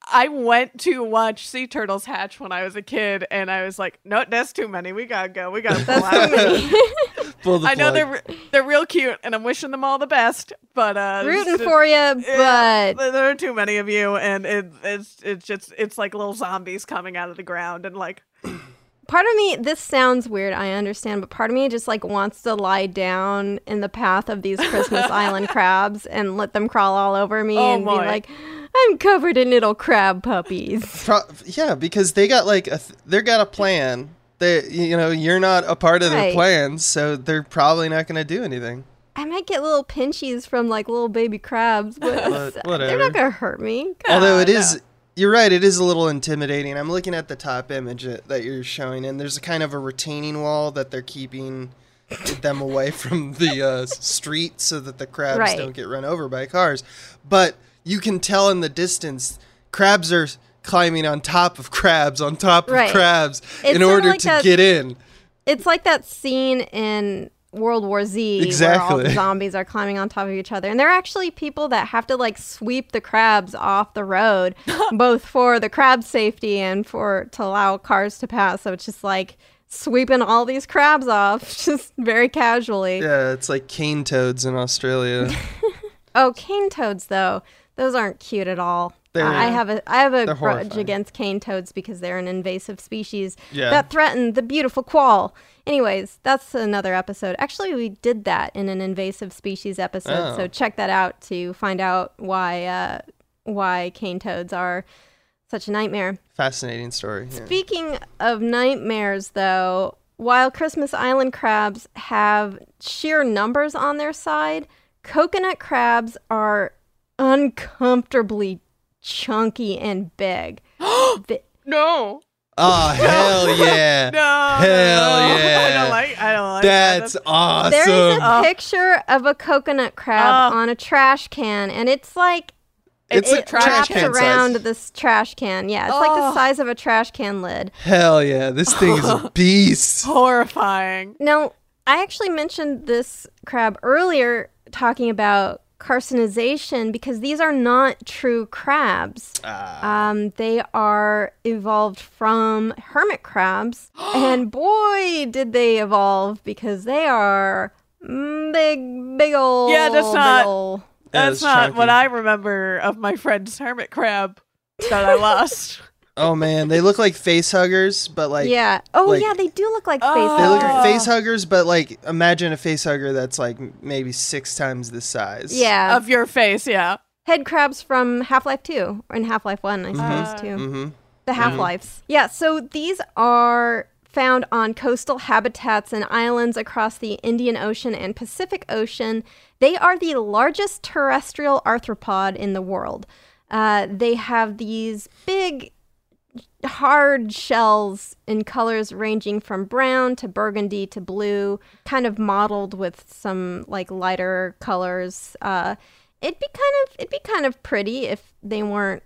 I went to watch sea turtles hatch when I was a kid, and I was like, no, that's too many. We gotta go. We gotta pull out. Pull the I know plug. they're real cute, and I'm wishing them all the best. But Rooting for you, but there are too many of you, and it's like little zombies coming out of the ground, and like. part of me, this sounds weird, I understand, but part of me just like wants to lie down in the path of these Christmas Island crabs and let them crawl all over me and be like, I'm covered in little crab puppies. Yeah, because they got like they got a plan. You're not a part of their plans, so they're probably not going to do anything. I might get little pinchies from like little baby crabs, but whatever. They're not going to hurt me. Although it is. You're right, it is a little intimidating. I'm looking at the top image that you're showing, and there's a kind of a retaining wall that they're keeping them away from the street so that the crabs don't get run over by cars. But you can tell in the distance, crabs are climbing on top of crabs on top of crabs in order to get in. It's like that scene in World War Z where all the zombies are climbing on top of each other, and there are actually people that have to like sweep the crabs off the road both for the crab safety and to allow cars to pass. So it's just like sweeping all these crabs off just very casually. Yeah, it's like cane toads in Australia. Oh, cane toads though, those aren't cute at all. I have a grudge against cane toads because they're an invasive species that threaten the beautiful quail. Anyways, that's another episode. Actually, we did that in an invasive species episode, so check that out to find out why cane toads are such a nightmare. Fascinating story. Yeah. Speaking of nightmares, though, while Christmas Island crabs have sheer numbers on their side, coconut crabs are uncomfortably chunky and big. No. Oh, hell yeah. No. Hell yeah. I don't like That's awesome. There is a picture of a coconut crab on a trash can, and it's like it wraps around this trash can. Yeah, it's like the size of a trash can lid. Hell yeah. This thing is a beast. Horrifying. Now, I actually mentioned this crab earlier talking about carcinization because these are not true crabs. They are evolved from hermit crabs, and boy did they evolve because they are big old. Yeah, that's not chunky. what I remember of my friend's hermit crab that I lost. Oh man, they look like face huggers, but like yeah. Oh like, yeah, they do look like face huggers. They look like face huggers, but like imagine a face hugger that's like maybe 6 times the size. Yeah, of your face. Yeah, head crabs from Half-Life 2 or in Half-Life 1, I suppose too. Mm-hmm. The Half-Lives. Yeah, so these are found on coastal habitats and islands across the Indian Ocean and Pacific Ocean. They are the largest terrestrial arthropod in the world. They have these big hard shells in colors ranging from brown to burgundy to blue, kind of mottled with some like lighter colors. It'd be kind of pretty if they weren't,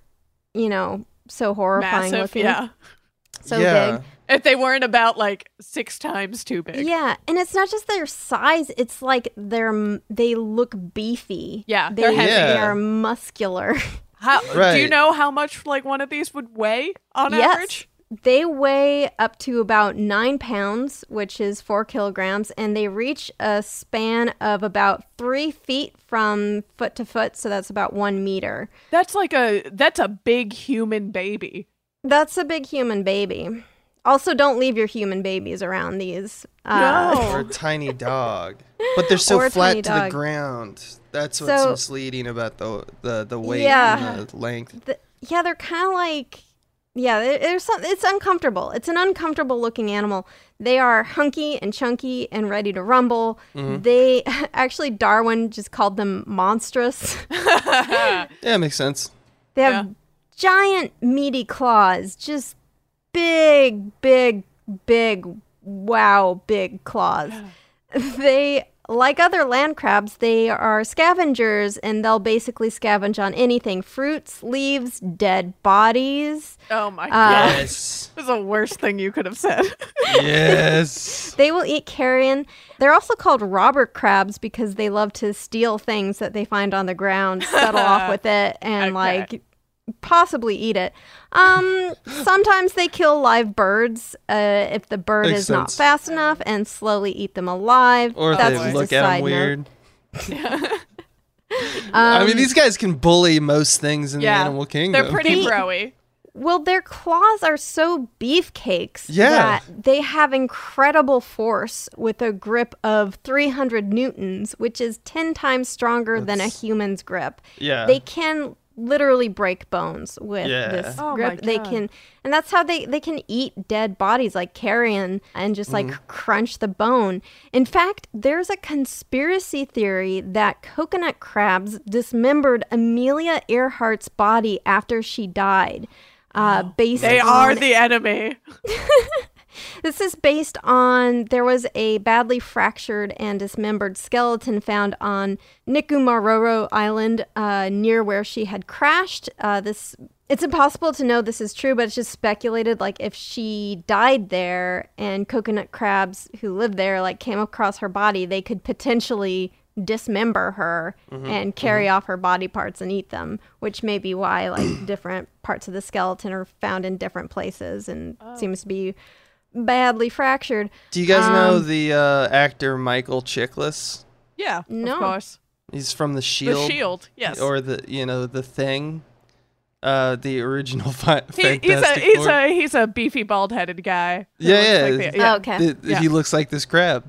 so horrifying looking. Yeah. So big. If they weren't about like 6 times too big. Yeah, and it's not just their size, it's like they look beefy. Yeah, they are muscular. Do you know how much like one of these would weigh on average? They weigh up to about 9 pounds, which is 4 kilograms, and they reach a span of about 3 feet from foot to foot, so that's about 1 meter. That's a big human baby. That's a big human baby. Also, don't leave your human babies around these. No. Or a tiny dog. But they're so flat to the ground. That's what's misleading about the weight and the length. They're kind of like... Yeah, it's uncomfortable. It's an uncomfortable looking animal. They are hunky and chunky and ready to rumble. Mm-hmm. They... Actually, Darwin just called them monstrous. Yeah, makes sense. They have giant meaty claws. Just big, wow, big claws. They... Like other land crabs, they are scavengers, and they'll basically scavenge on anything. Fruits, leaves, dead bodies. Oh my God. Yes. This is the worst thing you could have said. Yes. They will eat carrion. They're also called robber crabs because they love to steal things that they find on the ground, scuttle off with it, and possibly eat it. Sometimes they kill live birds if the bird Makes is not sense. fast enough and slowly eat them alive. Or if That's they just look a at side them weird. Um, I mean, these guys can bully most things in the animal kingdom. They're pretty pro-y. Well, their claws are so beefcakes Yeah. that they have incredible force with a grip of 300 newtons, which is 10 times stronger than a human's grip. Yeah. They can literally break bones with Yeah. this Oh my grip. They God. can, and that's how they can eat dead bodies like carrion and just like crunch the bone. In fact, there's a conspiracy theory that coconut crabs dismembered Amelia Earhart's body after she died. Based They are on the enemy. This is based on there was a badly fractured and dismembered skeleton found on Nikumaroro Island near where she had crashed. It's impossible to know this is true, but it's just speculated like if she died there and coconut crabs who lived there like came across her body, they could potentially dismember her and carry off her body parts and eat them, which may be why like different parts of the skeleton are found in different places and seems to be badly fractured. Do you guys know the actor Michael Chiklis? Yeah, No. of course. He's from The Shield. The Shield, yes. Or the Thing. The original Fantastic Four. He's a beefy, bald-headed guy. who Yeah, looks yeah. like the- Oh, okay. Yeah. He looks like this crab.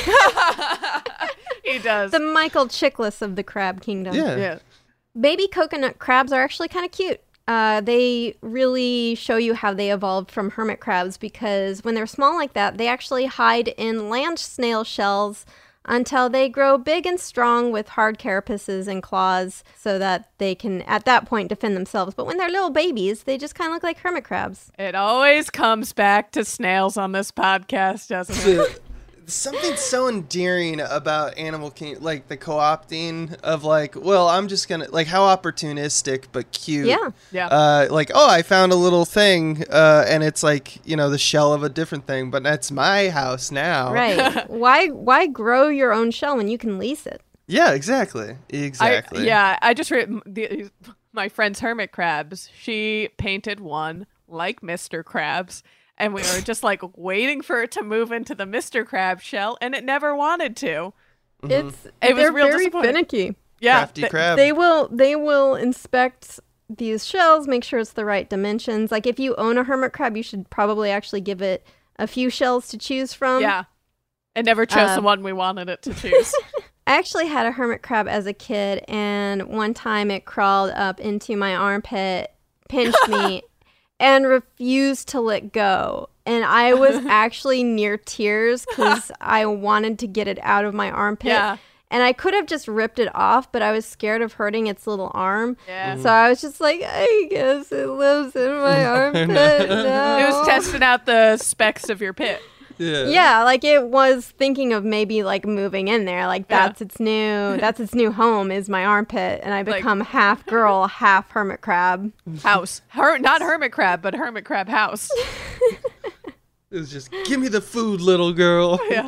He does. The Michael Chiklis of the crab kingdom. Yeah. Yeah. Baby coconut crabs are actually kind of cute. They really show you how they evolved from hermit crabs because when they're small like that, they actually hide in land snail shells until they grow big and strong with hard carapaces and claws so that they can, at that point, defend themselves. But when they're little babies, they just kind of look like hermit crabs. It always comes back to snails on this podcast, doesn't it? Something so endearing about Animal Kingdom, like the co-opting of like, well, I'm just gonna like how opportunistic but cute. Yeah. Yeah. Like, oh, I found a little thing, and it's like the shell of a different thing, but that's my house now. Right. Why grow your own shell when you can lease it? Yeah, exactly. Exactly. I just read my friend's hermit crabs. She painted one like Mr. Krabs. And we were just like waiting for it to move into the Mr. Krabs shell, and it never wanted to. It was They're real very disappointing. finicky. Yeah, Crafty crab. They will inspect these shells, make sure it's the right dimensions. Like if you own a hermit crab, you should probably actually give it a few shells to choose from. Yeah. It never chose the one we wanted it to choose. I actually had a hermit crab as a kid, and one time it crawled up into my armpit, pinched me, and refused to let go. And I was actually near tears because I wanted to get it out of my armpit. Yeah. And I could have just ripped it off, but I was scared of hurting its little arm. Yeah. So I was just like, I guess it lives in my armpit now. It was testing out the specs of your pit. Yeah, like it was thinking of maybe like moving in there. Like that's its new home is my armpit, and I become half girl, half hermit crab. House. Not hermit crab, but hermit crab house. It was just, give me the food, little girl. Yeah.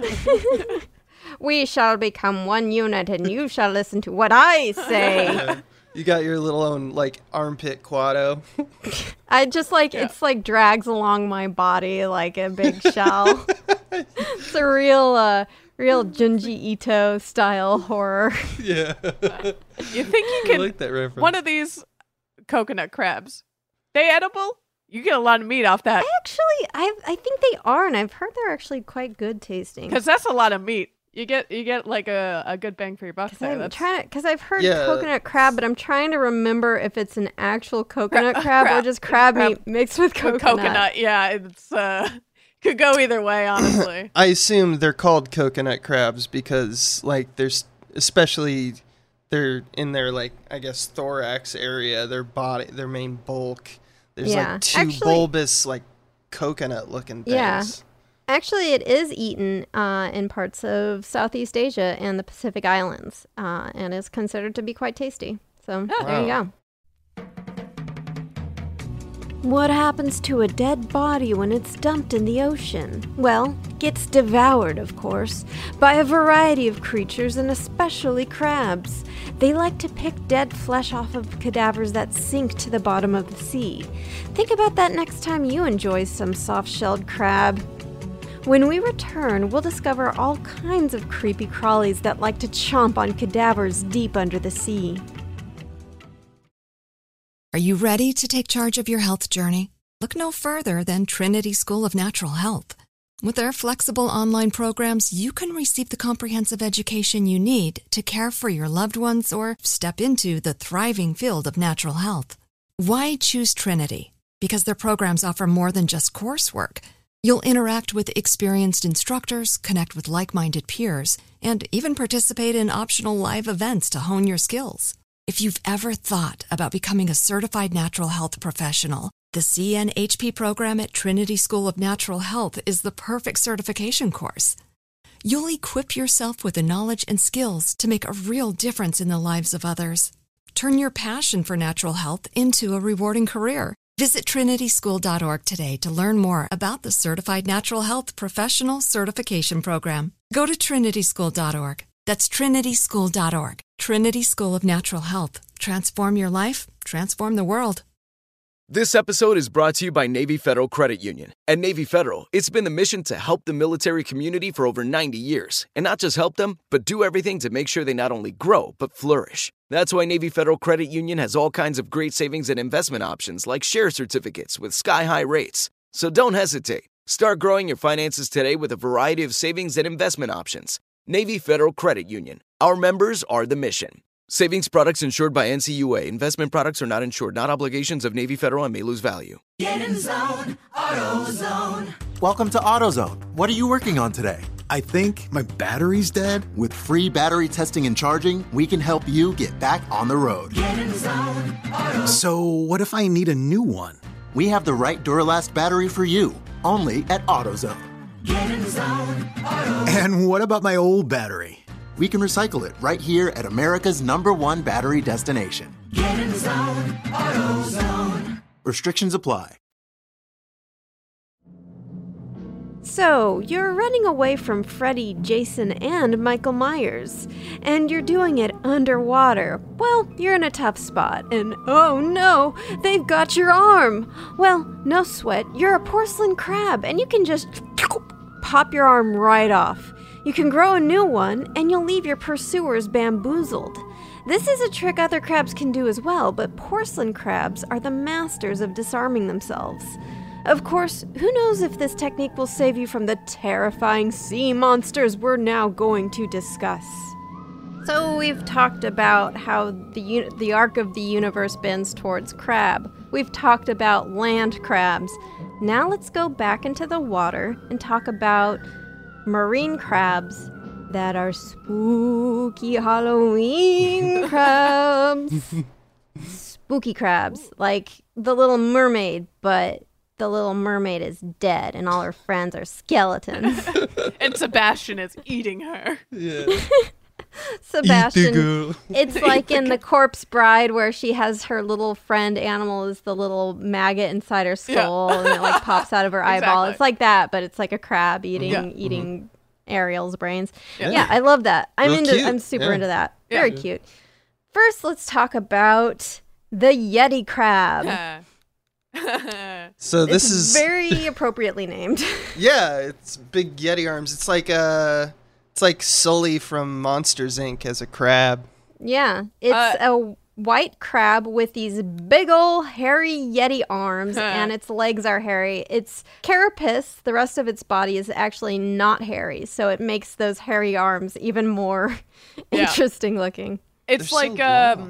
We shall become one unit, and you shall listen to what I say. Yeah. You got your little own like armpit quado. I just like it's like drags along my body like a big shell. It's a real Junji Ito style horror. Yeah. You think you can I like that reference. one of these coconut crabs, they edible? You get a lot of meat off that. Actually, I think they are, and I've heard they're actually quite good tasting. Because that's a lot of meat. You get like a good bang for your buck there. Because I've heard Yeah. coconut crab, but I'm trying to remember if it's an actual coconut crab or just crab meat mixed with coconut. Yeah, it's could go either way, honestly. I assume they're called coconut crabs because like there's especially they're in their like I guess thorax area, their body, their main bulk. There's Yeah. like two bulbous like coconut looking things. Yeah. Actually, it is eaten in parts of Southeast Asia and the Pacific Islands, and is considered to be quite tasty. So there you go. What happens to a dead body when it's dumped in the ocean? Well, gets devoured, of course, by a variety of creatures and especially crabs. They like to pick dead flesh off of cadavers that sink to the bottom of the sea. Think about that next time you enjoy some soft-shelled crab. When we return, we'll discover all kinds of creepy crawlies that like to chomp on cadavers deep under the sea. Are you ready to take charge of your health journey? Look no further than Trinity School of Natural Health. With their flexible online programs, you can receive the comprehensive education you need to care for your loved ones or step into the thriving field of natural health. Why choose Trinity? Because their programs offer more than just coursework. You'll interact with experienced instructors, connect with like-minded peers, and even participate in optional live events to hone your skills. If you've ever thought about becoming a certified natural health professional, the CNHP program at Trinity School of Natural Health is the perfect certification course. You'll equip yourself with the knowledge and skills to make a real difference in the lives of others. Turn your passion for natural health into a rewarding career. Visit trinityschool.org today to learn more about the Certified Natural Health Professional Certification Program. Go to trinityschool.org. That's trinityschool.org. Trinity School of Natural Health. Transform your life, transform the world. This episode is brought to you by Navy Federal Credit Union. At Navy Federal, it's been the mission to help the military community for over 90 years. And not just help them, but do everything to make sure they not only grow, but flourish. That's why Navy Federal Credit Union has all kinds of great savings and investment options like share certificates with sky-high rates. So don't hesitate. Start growing your finances today with a variety of savings and investment options. Navy Federal Credit Union. Our members are the mission. Savings products insured by NCUA. Investment products are not insured, not obligations of Navy Federal and may lose value. Get in zone, AutoZone. Welcome to AutoZone. What are you working on today? I think my battery's dead. With free battery testing and charging, we can help you get back on the road. Get in zone, AutoZone. So what if I need a new one? We have the right Duralast battery for you, only at AutoZone. Get in zone, AutoZone. And what about my old battery? We can recycle it right here at America's #1 battery destination. Get in zone, AutoZone. Restrictions apply. So, you're running away from Freddy, Jason, and Michael Myers, and you're doing it underwater. Well, you're in a tough spot, and oh no, they've got your arm. Well, no sweat, you're a porcelain crab, and you can just pop your arm right off. You can grow a new one, and you'll leave your pursuers bamboozled. This is a trick other crabs can do as well, but porcelain crabs are the masters of disarming themselves. Of course, who knows if this technique will save you from the terrifying sea monsters we're now going to discuss. So we've talked about how the arc of the universe bends towards crab. We've talked about land crabs. Now let's go back into the water and talk about marine crabs that are spooky Halloween crabs. Spooky crabs, like the Little Mermaid, but the Little Mermaid is dead and all her friends are skeletons. And Sebastian is eating her. Yeah. Sebastian, it's like in The Corpse Bride where she has her little friend animal is the little maggot inside her skull and it like pops out of her eyeball. It's like that, but it's like a crab eating Ariel's brains. Yeah, I love that. I'm super into that. Very cute. First, let's talk about the Yeti crab. So this is very appropriately named. Yeah, it's big Yeti arms. It's like Sully from Monsters Inc. as a crab. Yeah, it's a white crab with these big ol' hairy Yeti arms, and its legs are hairy. Its carapace, the rest of its body, is actually not hairy, so it makes those hairy arms even more interesting looking. It's They're like so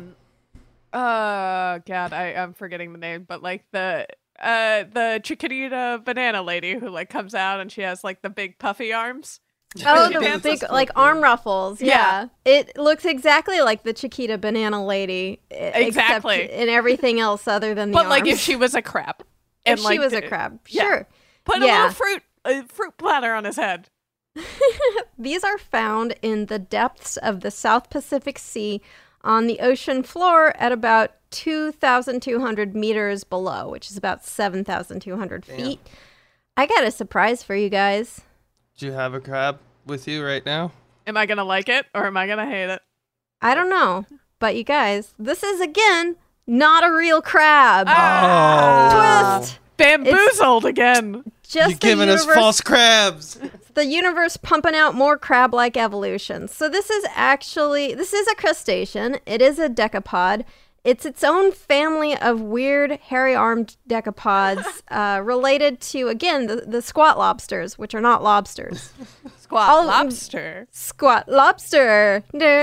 God, I'm forgetting the name, but like the Chiquitita banana lady who like comes out and she has like the big puffy arms. Oh, the big like arm ruffles. Yeah. It looks exactly like the Chiquita banana lady. Exactly. Except in everything else other than the But like arms. if she was a crab. If she was a crab, sure. Put a little fruit platter on his head. These are found in the depths of the South Pacific Sea on the ocean floor at about 2,200 meters below, which is about 7,200 feet. I got a surprise for you guys. Do you have a crab with you right now? Am I going to like it or am I going to hate it? I don't know. But you guys, this is, again, not a real crab. Twist! Bamboozled again. Just You're giving us false crabs. The universe pumping out more crab-like evolution. So this is a crustacean. It is a decapod. It's its own family of weird hairy-armed decapods related to, again, the squat lobsters, which are not lobsters. Squat lobster. Squat lobster.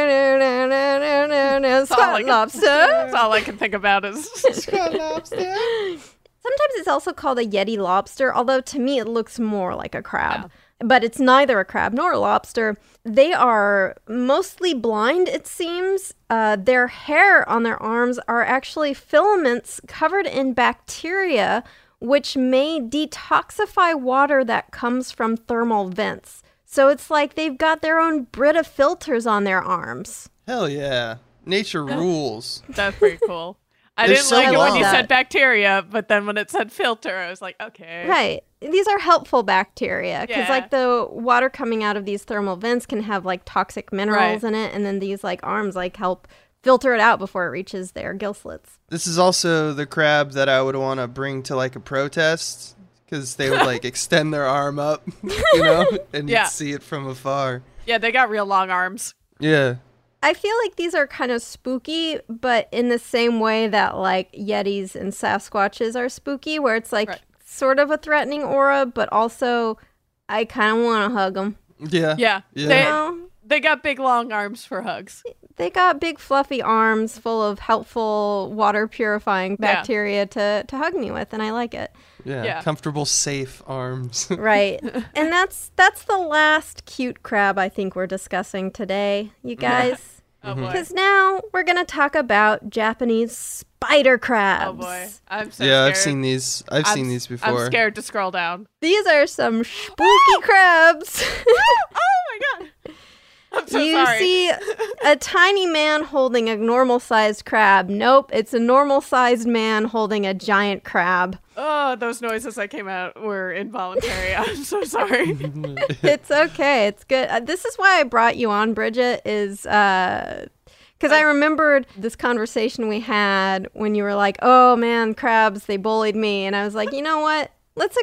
Squat lobster. That's all I can think about is Squat lobster. Sometimes it's also called a Yeti lobster, although to me it looks more like a crab. Yeah. But it's neither a crab nor a lobster. They are mostly blind, it seems. Their hair on their arms are actually filaments covered in bacteria, which may detoxify water that comes from thermal vents. So it's like they've got their own Brita filters on their arms. Hell yeah. Nature rules. That's pretty cool. I didn't like it when you said bacteria, but then when it said filter, I was like, okay. Right. These are helpful bacteria because like the water coming out of these thermal vents can have like toxic minerals in it. And then these like arms like help filter it out before it reaches their gill slits. This is also the crab that I would want to bring to like a protest because they would like extend their arm up, you know, and you'd see it from afar. Yeah, they got real long arms. Yeah. I feel like these are kind of spooky, but in the same way that like Yetis and Sasquatches are spooky, where it's like sort of a threatening aura, but also I kind of want to hug them. Yeah. They got big long arms for hugs. They got big fluffy arms full of helpful water purifying bacteria to hug me with, and I like it. Yeah. Comfortable, safe arms. Right. And that's the last cute crab I think we're discussing today, you guys. Oh boy. Because now we're going to talk about Japanese spider crabs. Oh boy. I'm so scared. I've seen these. I've seen these before. I'm scared to scroll down. These are some spooky crabs. Oh my god. I'm so sorry. You see a tiny man holding a normal-sized crab. Nope, it's a normal-sized man holding a giant crab. Oh, those noises that came out were involuntary. I'm so sorry. It's okay. It's good. This is why I brought you on, Bridget, is because I remembered this conversation we had when you were like, oh, man, crabs, they bullied me. And I was like, you know what? Let's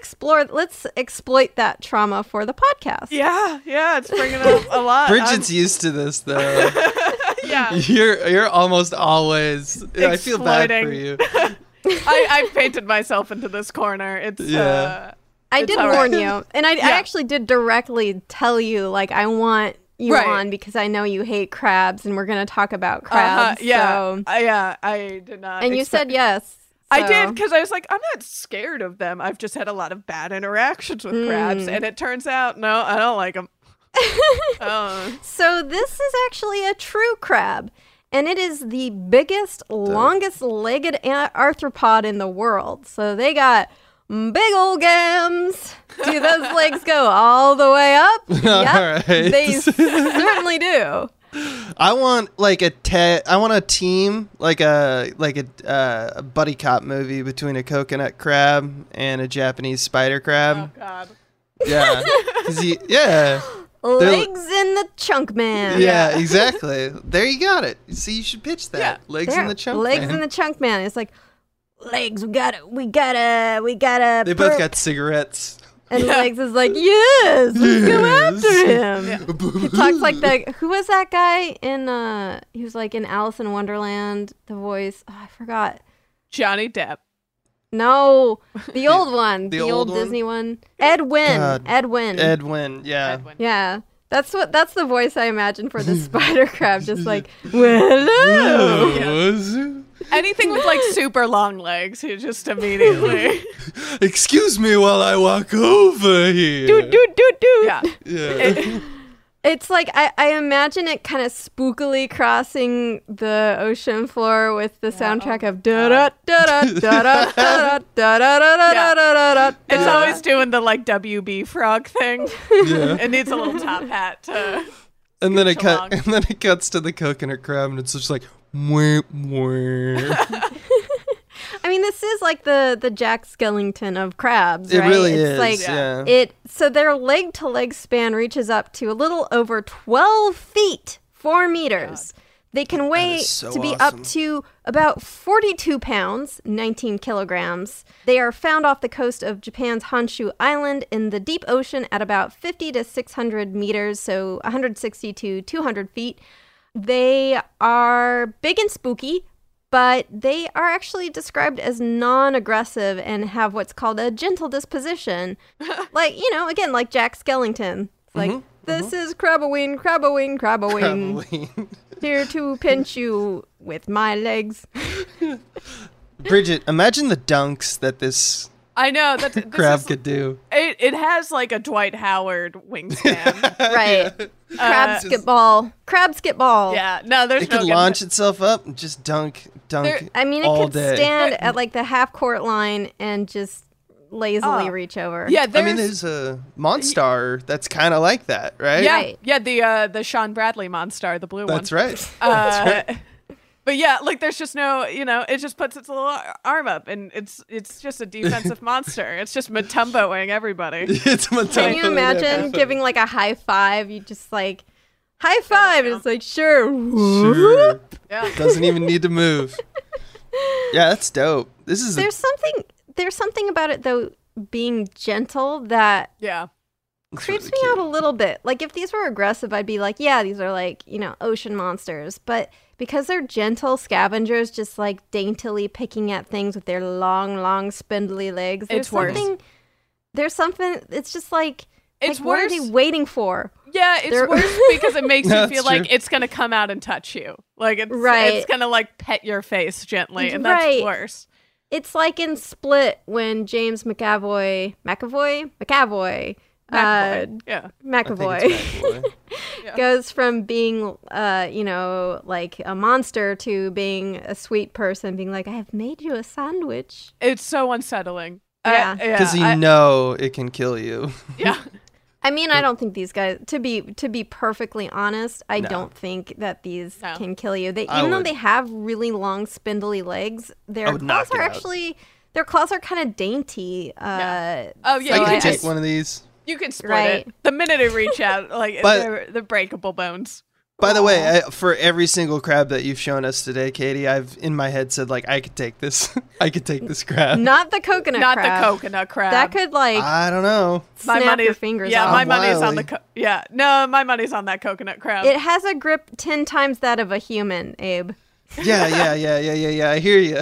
exploit that trauma for the podcast. Yeah, it's bringing up a lot. Bridget's used to this, though. Yeah. You're almost always... I feel bad for you. I painted myself into this corner. I did warn you. And I actually did directly tell you, like, I want you on because I know you hate crabs and we're going to talk about crabs. I did not. And you said yes. I did, because I was like, I'm not scared of them. I've just had a lot of bad interactions with crabs. And it turns out, no, I don't like them. So this is actually a true crab. And it is the biggest, longest-legged arthropod in the world. So they got big old gams. Do those legs go all the way up? Yep, they certainly do. I want like a team, like a buddy cop movie between a coconut crab and a Japanese spider crab. Oh God. Yeah. Legs in the chunk man. Yeah, exactly. There you got it. See, you should pitch that. Yeah. Legs in the chunk man. Legs in the chunk man. It's like legs. We gotta. They both got cigarettes. And Legs is like, yes, let's go after him. Yeah. He talks like who was that guy in, he was like in Alice in Wonderland, the voice, I forgot. Johnny Depp. No, the old one, the old Disney one. Ed Wynn. Yeah. Yeah. That's the voice I imagine for the spider crab, just like, well, hello. Yeah. Anything with like super long legs, you just immediately. Excuse me while I walk over here. Do. Yeah. It's like I imagine it kind of spookily crossing the ocean floor with the soundtrack of da da da da da da da da da da. It's always doing the like WB frog thing. Yeah. It needs a little top hat to. And then it cuts to the coconut crab, and it's just like. Mwah, mwah. I mean, this is like the Jack Skellington of crabs, It right? really it's is, Like, yeah. So their leg-to-leg span reaches up to a little over 12 feet, 4 meters. They can weigh so to be awesome. up to about 42 pounds, 19 kilograms. They are found off the coast of Japan's Honshu Island in the deep ocean at about 50 to 600 meters, so 160 to 200 feet. They are big and spooky, but they are actually described as non-aggressive and have what's called a gentle disposition. Like, again, like Jack Skellington. It's like, this is Crabaween, Crabaween, Crabaween. Crabaween. Here to pinch you with my legs. Bridget, imagine the dunks that this I know that crab could do. It has like a Dwight Howard wingspan. Right. Crab skip ball. Yeah. No, there's It no could getting launch itself up and just dunk I mean, it all could day. stand at like the half court line and just lazily reach over. Yeah, I mean, there's a Monstar that's kind of like that, right? Yeah, Right. yeah. The Sean Bradley Monstar, the blue one. That's right. That's right. But yeah, like there's just no, it just puts its little arm up, and it's just a defensive monster. It's just Matumboing everybody. It's Can you imagine giving like a high five? You just like high five, and it's like sure. Sure. Yeah. Doesn't even need to move. Yeah, that's dope. This is There's something about it though, being gentle that Yeah. creeps me out a little bit. Like if these were aggressive, I'd be like, yeah, these are like, ocean monsters. But because they're gentle scavengers, just like daintily picking at things with their long, spindly legs, It's worse. There's something, it's just like, It's what are worse. they waiting for? Yeah, it's They're- worse because it makes you That's feel like true. it's gonna come out and touch you. Like it's Right. gonna like pet your face gently, and that's Right. worse. It's like in Split when James McAvoy, Yeah. McAvoy goes from being, like a monster to being a sweet person, being like, I have made you a sandwich. It's so unsettling. Yeah. because you know it can kill you. Yeah. I mean, I don't think these guys, to be perfectly honest, I No. don't think that these No. can kill you. I Even though would- they have really long, spindly legs, their would knock claws are it out. actually, their claws are kind of dainty. Yeah. Oh, yeah, I you can can take one of these. You can split Right. it. The minute it reach out, like But- they're breakable bones. By the way, for every single crab that you've shown us today, Katie, I've in my head said like I could take this. I could take this crab. Not the coconut Not crab. the coconut crab. That could like I don't know. snap your fingers Yeah, off. my money's on Wily. the my money's on that coconut crab. It has a grip 10 times that of a human, Abe. Yeah. I hear you.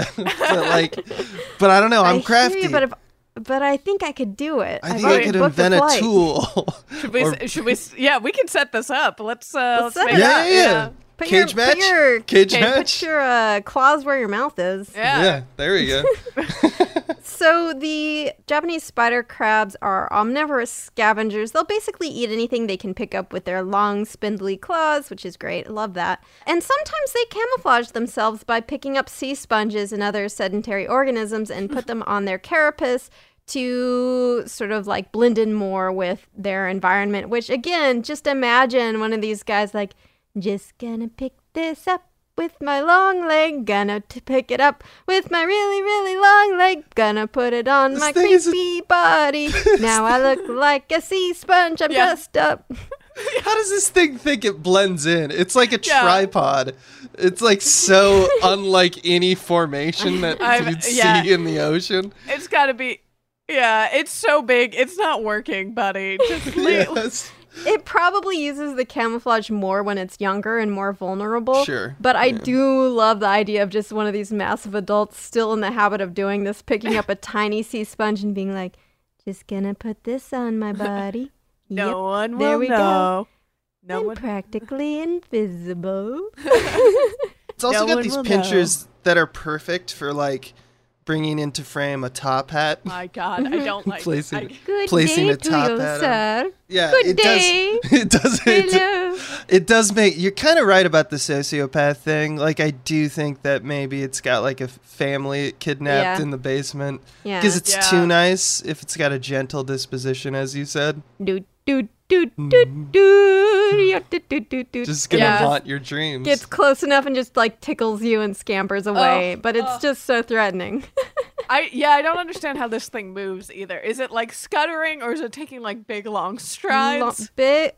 but I don't know. I'm I crafty. hear you, but I think I could do it. I I've think I already could booked invent a flight. tool. Should we? Yeah, we can set this up. Let's set make it it up. up. Yeah. Put Cage your, match? Put your, Cage put match? your claws where your mouth is. Yeah. There we go. So the Japanese spider crabs are omnivorous scavengers. They'll basically eat anything they can pick up with their long, spindly claws, which is great. I love that. And sometimes they camouflage themselves by picking up sea sponges and other sedentary organisms and put them on their carapace to sort of like blend in more with their environment, which again, just imagine one of these guys like, just gonna pick this up with my long leg, gonna pick it up with my really, really long leg, gonna put it on This my thing is creepy body. Now I look like a sea sponge, I'm Yeah. dressed up. How does this thing think it blends in? It's like a Yeah. tripod. It's like so unlike any formation that you'd yeah. see in the ocean. It's got to be. Yeah, it's so big. It's not working, buddy. Just leave. Yes. It probably uses the camouflage more when it's younger and more vulnerable. Sure, But I do love the idea of just one of these massive adults still in the habit of doing this, picking up a tiny sea sponge and being like, just gonna put this on my body. No Yep, one there will we know. go. No I'm one. practically invisible. It's also No got one these will pinchers that are perfect for like bringing into frame a top hat. My God, I don't like Placing it. it. Good Placing day a to top you, hat on. sir. Yeah, Good it day. does. It does. Hello. It does make. You're kind of right about the sociopath thing. Like, I do think that maybe it's got like a family kidnapped Yeah. in the basement. Yeah. Because it's Yeah. too nice if it's got a gentle disposition, as you said. Doot, doot, Just gonna haunt your dreams. Gets close enough and just like tickles you and scampers away, but it's just so threatening. I don't understand how this thing moves either. Is it like scuttering or is it taking like big long strides?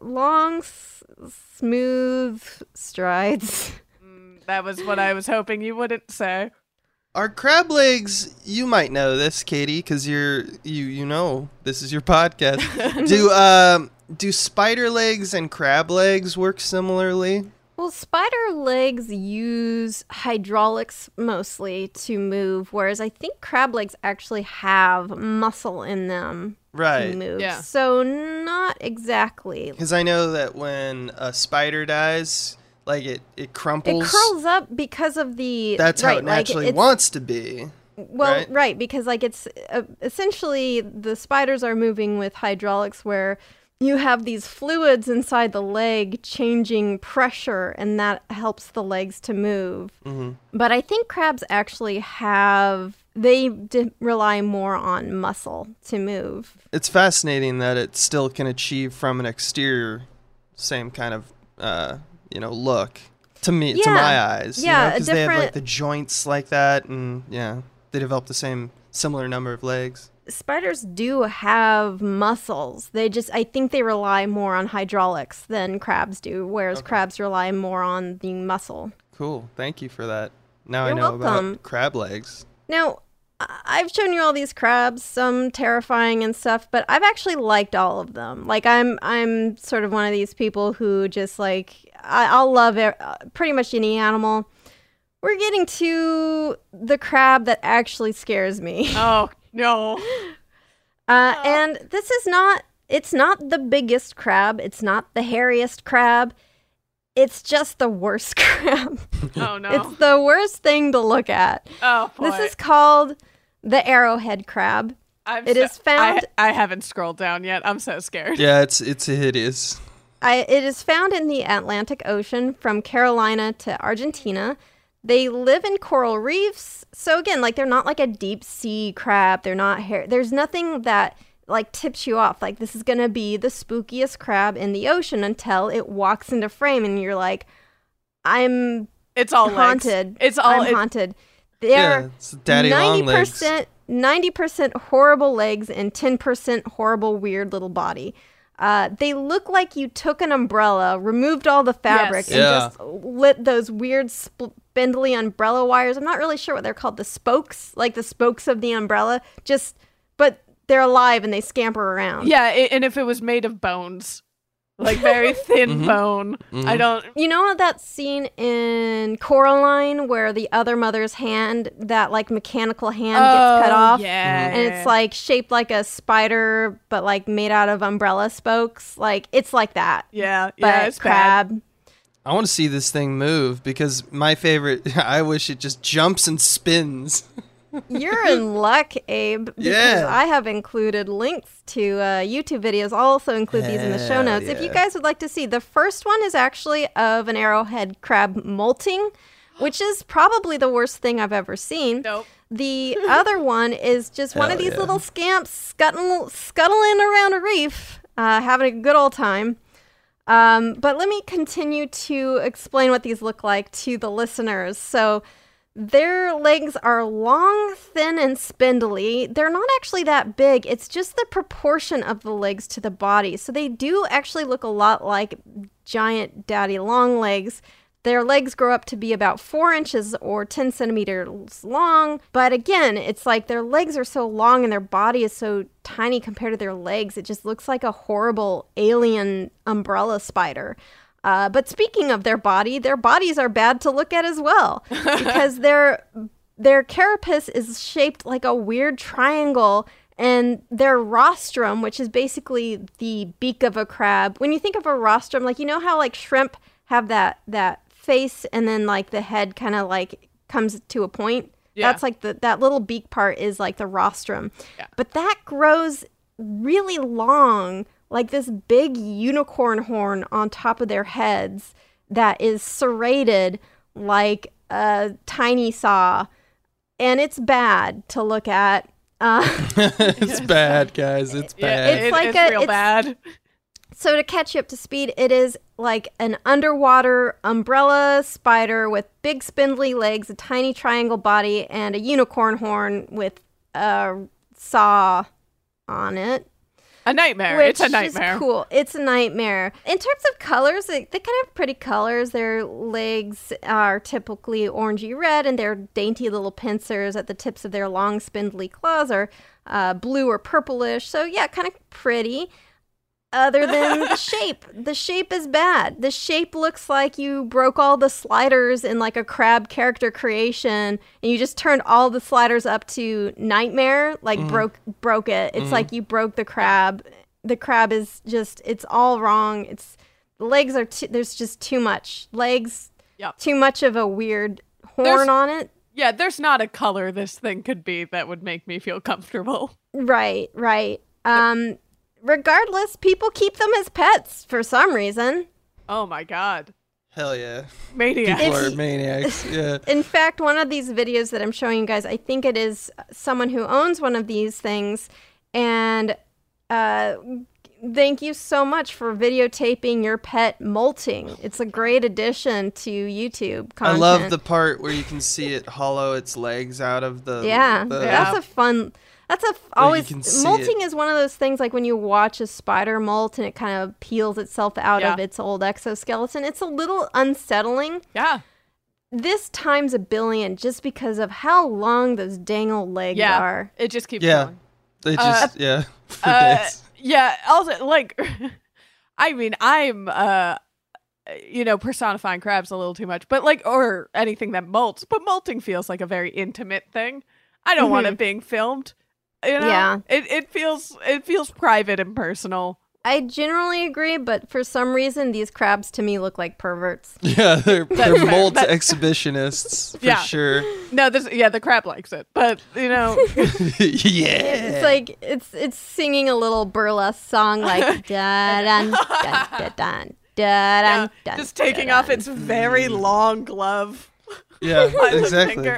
Smooth strides. That was what I was hoping you wouldn't say. Are crab legs, you might know this, Katie, because you know this is your podcast. Do spider legs and crab legs work similarly? Well, spider legs use hydraulics mostly to move, whereas I think crab legs actually have muscle in them to move. Yeah. So not exactly. Because I know that when a spider dies, like it crumples. It curls up because of the... That's how it naturally wants to be. Well, right, because like it's essentially the spiders are moving with hydraulics where you have these fluids inside the leg changing pressure, and that helps the legs to move. Mm-hmm. But I think crabs actually rely more on muscle to move. It's fascinating that it still can achieve from an exterior same kind of look to me, to my eyes. Yeah, because they have like the joints like that, and they develop the similar number of legs. Spiders do have muscles. I think they rely more on hydraulics than crabs do, whereas crabs rely more on the muscle. Cool. Thank you for that. Now You're I know welcome. about crab legs. Now, I've shown you all these crabs, some terrifying and stuff, but I've actually liked all of them. Like, I'm sort of one of these people who just like, I'll love pretty much any animal. We're getting to the crab that actually scares me. Oh, no. And this is it's not the biggest crab. It's not the hairiest crab. It's just the worst crab. Oh, no. It's the worst thing to look at. Oh, boy. This is called the arrowhead crab. It is found... I haven't scrolled down yet. I'm so scared. Yeah, it's hideous. It is found in the Atlantic Ocean from Carolina to Argentina. They live in coral reefs. So again, like they're not like a deep sea crab. They're not there's nothing that like tips you off. Like this is going to be the spookiest crab in the ocean until it walks into frame and you're like, it's all haunted. Legs. It's all haunted. They're it's daddy long legs. 90% horrible legs and 10% horrible weird little body. They look like you took an umbrella, removed all the fabric, and just lit those weird spindly umbrella wires. I'm not really sure what they're called. The spokes, like the spokes of the umbrella. But they're alive and they scamper around. Yeah, and if it was made of bones, like very thin bone, I don't... You know that scene in Coraline where the other mother's hand, that like mechanical hand gets cut off? Yeah. And it's like shaped like a spider, but like made out of umbrella spokes. Like it's like that. Yeah, but it's crab. bad. I want to see this thing move because my favorite, I wish it just jumps and spins. You're in luck, Abe, because I have included links to YouTube videos. I'll also include these in the show notes. If you guys would like to see, the first one is actually of an arrowhead crab molting, which is probably the worst thing I've ever seen. Nope. The other one is just one of these little scamps scuttling around a reef, having a good old time. But let me continue to explain what these look like to the listeners. So their legs are long, thin, and spindly. They're not actually that big. It's just the proportion of the legs to the body. So they do actually look a lot like giant daddy long legs. Their legs grow up to be about 4 inches or 10 centimeters long. But again, it's like their legs are so long and their body is so tiny compared to their legs. It just looks like a horrible alien umbrella spider. But speaking of their bodies are bad to look at as well because their carapace is shaped like a weird triangle, and their rostrum, which is basically the beak of a crab. When you think of a rostrum, like you know how like shrimp have that face and then like the head kind of like comes to a point? Yeah. That's like that little beak part is like the rostrum. Yeah. But that grows really long, like this big unicorn horn on top of their heads that is serrated like a tiny saw. And it's bad to look at. It's bad, guys. It's bad. It's real bad. So to catch you up to speed, it is like an underwater umbrella spider with big spindly legs, a tiny triangle body, and a unicorn horn with a saw on it. A nightmare. It's a nightmare. Is cool. It's a nightmare. In terms of colors, they kind of have pretty colors. Their legs are typically orangey red, and their dainty little pincers at the tips of their long spindly claws are blue or purplish. So yeah, kind of pretty. Other than the shape. The shape is bad. The shape looks like you broke all the sliders in like a crab character creation, and you just turned all the sliders up to nightmare, like broke it. It's like you broke the crab. The crab is just, it's all wrong. The legs are, there's just too much. Legs, too much of a weird horn on it. Yeah, there's not a color this thing could be that would make me feel comfortable. Right. Regardless, people keep them as pets for some reason. Oh my god. Hell yeah. Maniacs. People are maniacs. Yeah. In fact, one of these videos that I'm showing you guys, I think it is someone who owns one of these things. And thank you so much for videotaping your pet molting. It's a great addition to YouTube content. I love the part where you can see it hollow its legs out of the... That's a fun... molting is one of those things like when you watch a spider molt and it kind of peels itself out of its old exoskeleton. It's a little unsettling. Yeah. This times a billion just because of how long those dang old legs are. It just keeps going. They just, for days. Yeah, also, like, I mean, I'm, personifying crabs a little too much, but like, or anything that molts, but molting feels like a very intimate thing. I don't want it being filmed. It feels private and personal. I generally agree, but for some reason, these crabs to me look like perverts. Yeah, they're molt exhibitionists for sure. No, the crab likes it, but it's like it's singing a little burlesque song like da dun dun dun dun dun. Just taking off its very long glove. Yeah, exactly.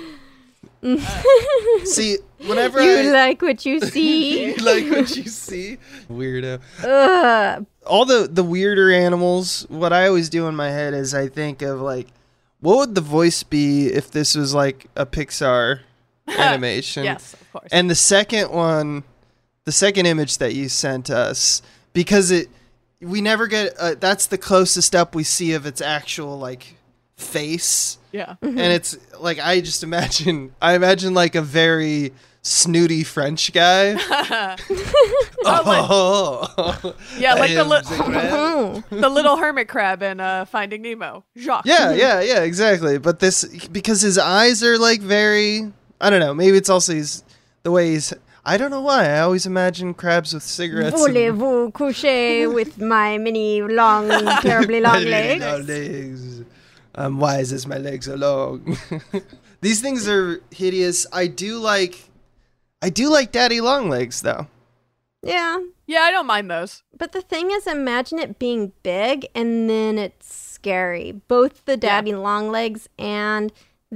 See, whenever you like what you see. You like what you see? Weirdo. All the weirder animals, what I always do in my head is I think of like, what would the voice be if this was like a Pixar animation? Yes, of course. And the second image that you sent us, because we never get, that's the closest up we see of its actual like face. Yeah. And it's like I imagine like a very snooty French guy. Like the little hermit crab in Finding Nemo. Jacques. Yeah, exactly. But because his eyes are like very, I don't know, maybe it's also the way he's, I don't know why. I always imagine crabs with cigarettes. Voulez-vous coucher with my mini long, terribly long legs? Why is this my legs so long? These things are hideous. I do like daddy long legs though. Yeah. Yeah, I don't mind those. But the thing is, imagine it being big and then it's scary. Both the daddy long legs and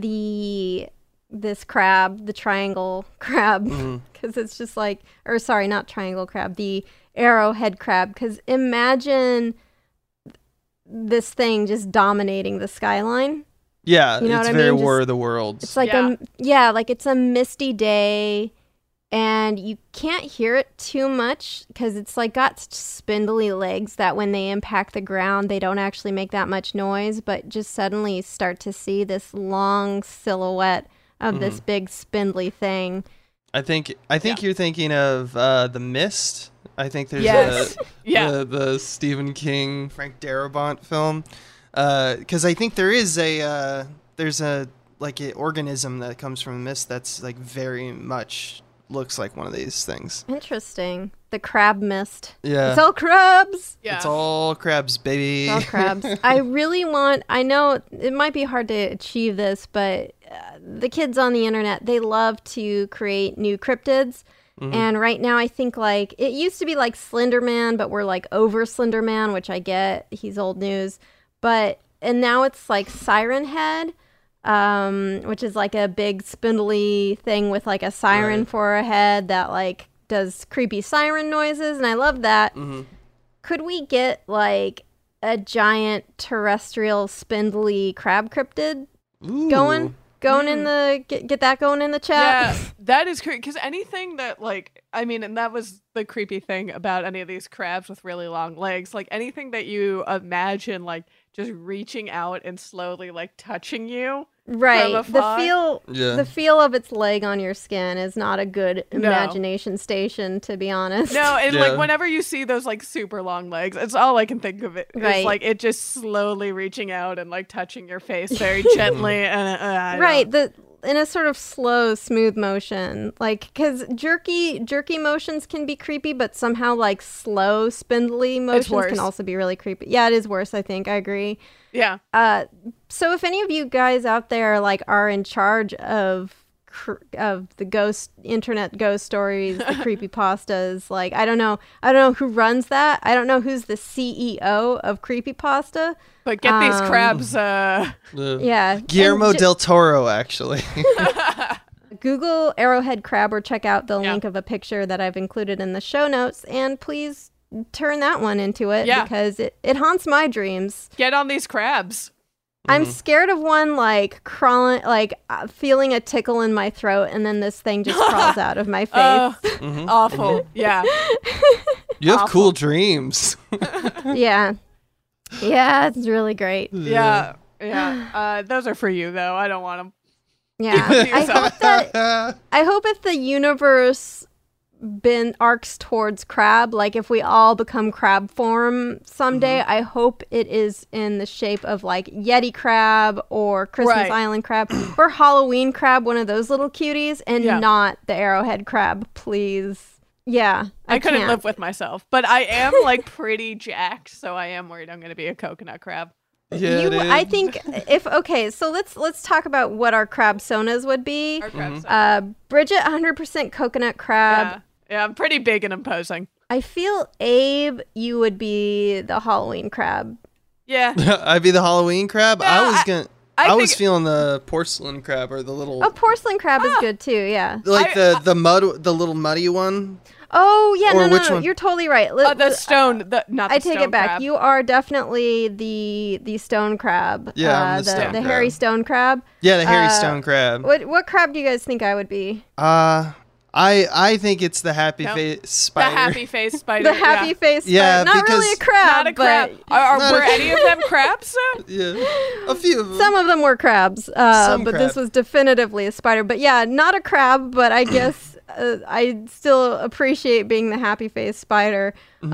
this crab, the triangle crab, because it's just like, or sorry, not triangle crab, the arrowhead crab. Because imagine this thing just dominating the skyline. Yeah, it's very War of the Worlds. It's like like it's a misty day, and you can't hear it too much because it's like got such spindly legs that when they impact the ground, they don't actually make that much noise. But just suddenly you start to see this long silhouette of this big spindly thing. I think you're thinking of The Mist. I think there's the Stephen King, Frank Darabont film. Because I think there's a like an organism that comes from the mist that's like very much looks like one of these things. Interesting. The crab mist. Yeah. It's all crabs. Yeah. It's all crabs, baby. It's all crabs. I know it might be hard to achieve this, but the kids on the internet, they love to create new cryptids. And right now I think like it used to be like Slender Man, but we're like over Slender Man, which I get. He's old news. And now it's like Siren Head, which is like a big spindly thing with like a siren for a head that like does creepy siren noises, and I love that. Could we get like a giant terrestrial spindly crab cryptid going in the get that going in the chat? Yeah, that is creepy. Because anything that like, I mean, and that was the creepy thing about any of these crabs with really long legs. Like anything that you imagine, like just reaching out and slowly like touching you. Right. From afar. The feel of its leg on your skin is not a good imagination station, to be honest. No, and like whenever you see those like super long legs, it's all I can think of it. Right. It's like it just slowly reaching out and like touching your face very gently. And in a sort of slow, smooth motion. Like, because jerky motions can be creepy, but somehow like slow, spindly motions can also be really creepy. Yeah, it is worse, I think. I agree. Yeah. So if any of you guys out there like are in charge of the internet ghost stories, the creepypastas, like I don't know who runs that. I don't know who's the CEO of creepypasta. But get these crabs. Yeah, Guillermo del Toro, actually. Google arrowhead crab or check out the link of a picture that I've included in the show notes, and please turn that one into it because it haunts my dreams. Get on these crabs. I'm scared of one like crawling, like feeling a tickle in my throat, and then this thing just crawls out of my face. Awful. Yeah. You have cool dreams. Yeah, it's really great. Yeah. Those are for you though. I don't want them. Yeah, I hope if the universe arcs towards crab, like if we all become crab form someday, I hope it is in the shape of like Yeti crab or Christmas Island crab or Halloween crab, one of those little cuties, and not the arrowhead crab, please. Yeah, I couldn't live with myself, but I am like pretty jacked, so I am worried I'm going to be a coconut crab. Yeah, I think so let's talk about what our crab sonas would be. Our crab Bridget, 100% coconut crab. Yeah, I'm pretty big and imposing. I feel, Abe, you would be the Halloween crab. Yeah. I'd be the Halloween crab? Yeah, I was feeling the porcelain crab or the little... Oh, porcelain crab is good too, yeah. Like the little muddy one? Oh, yeah, or no, you're totally right. The stone, not the I take stone it back. crab. You are definitely the stone crab. Yeah, I'm the stone crab. hairy stone crab. Yeah, the hairy stone crab. What crab do you guys think I would be? I think it's the happy face spider. The happy face spider. The happy face spider. Yeah, not really a crab. Not a crab. Were any of them crabs? Yeah, a few of them. Some of them were crabs, but this was definitively a spider. But yeah, not a crab, but I guess I still appreciate being the happy face spider.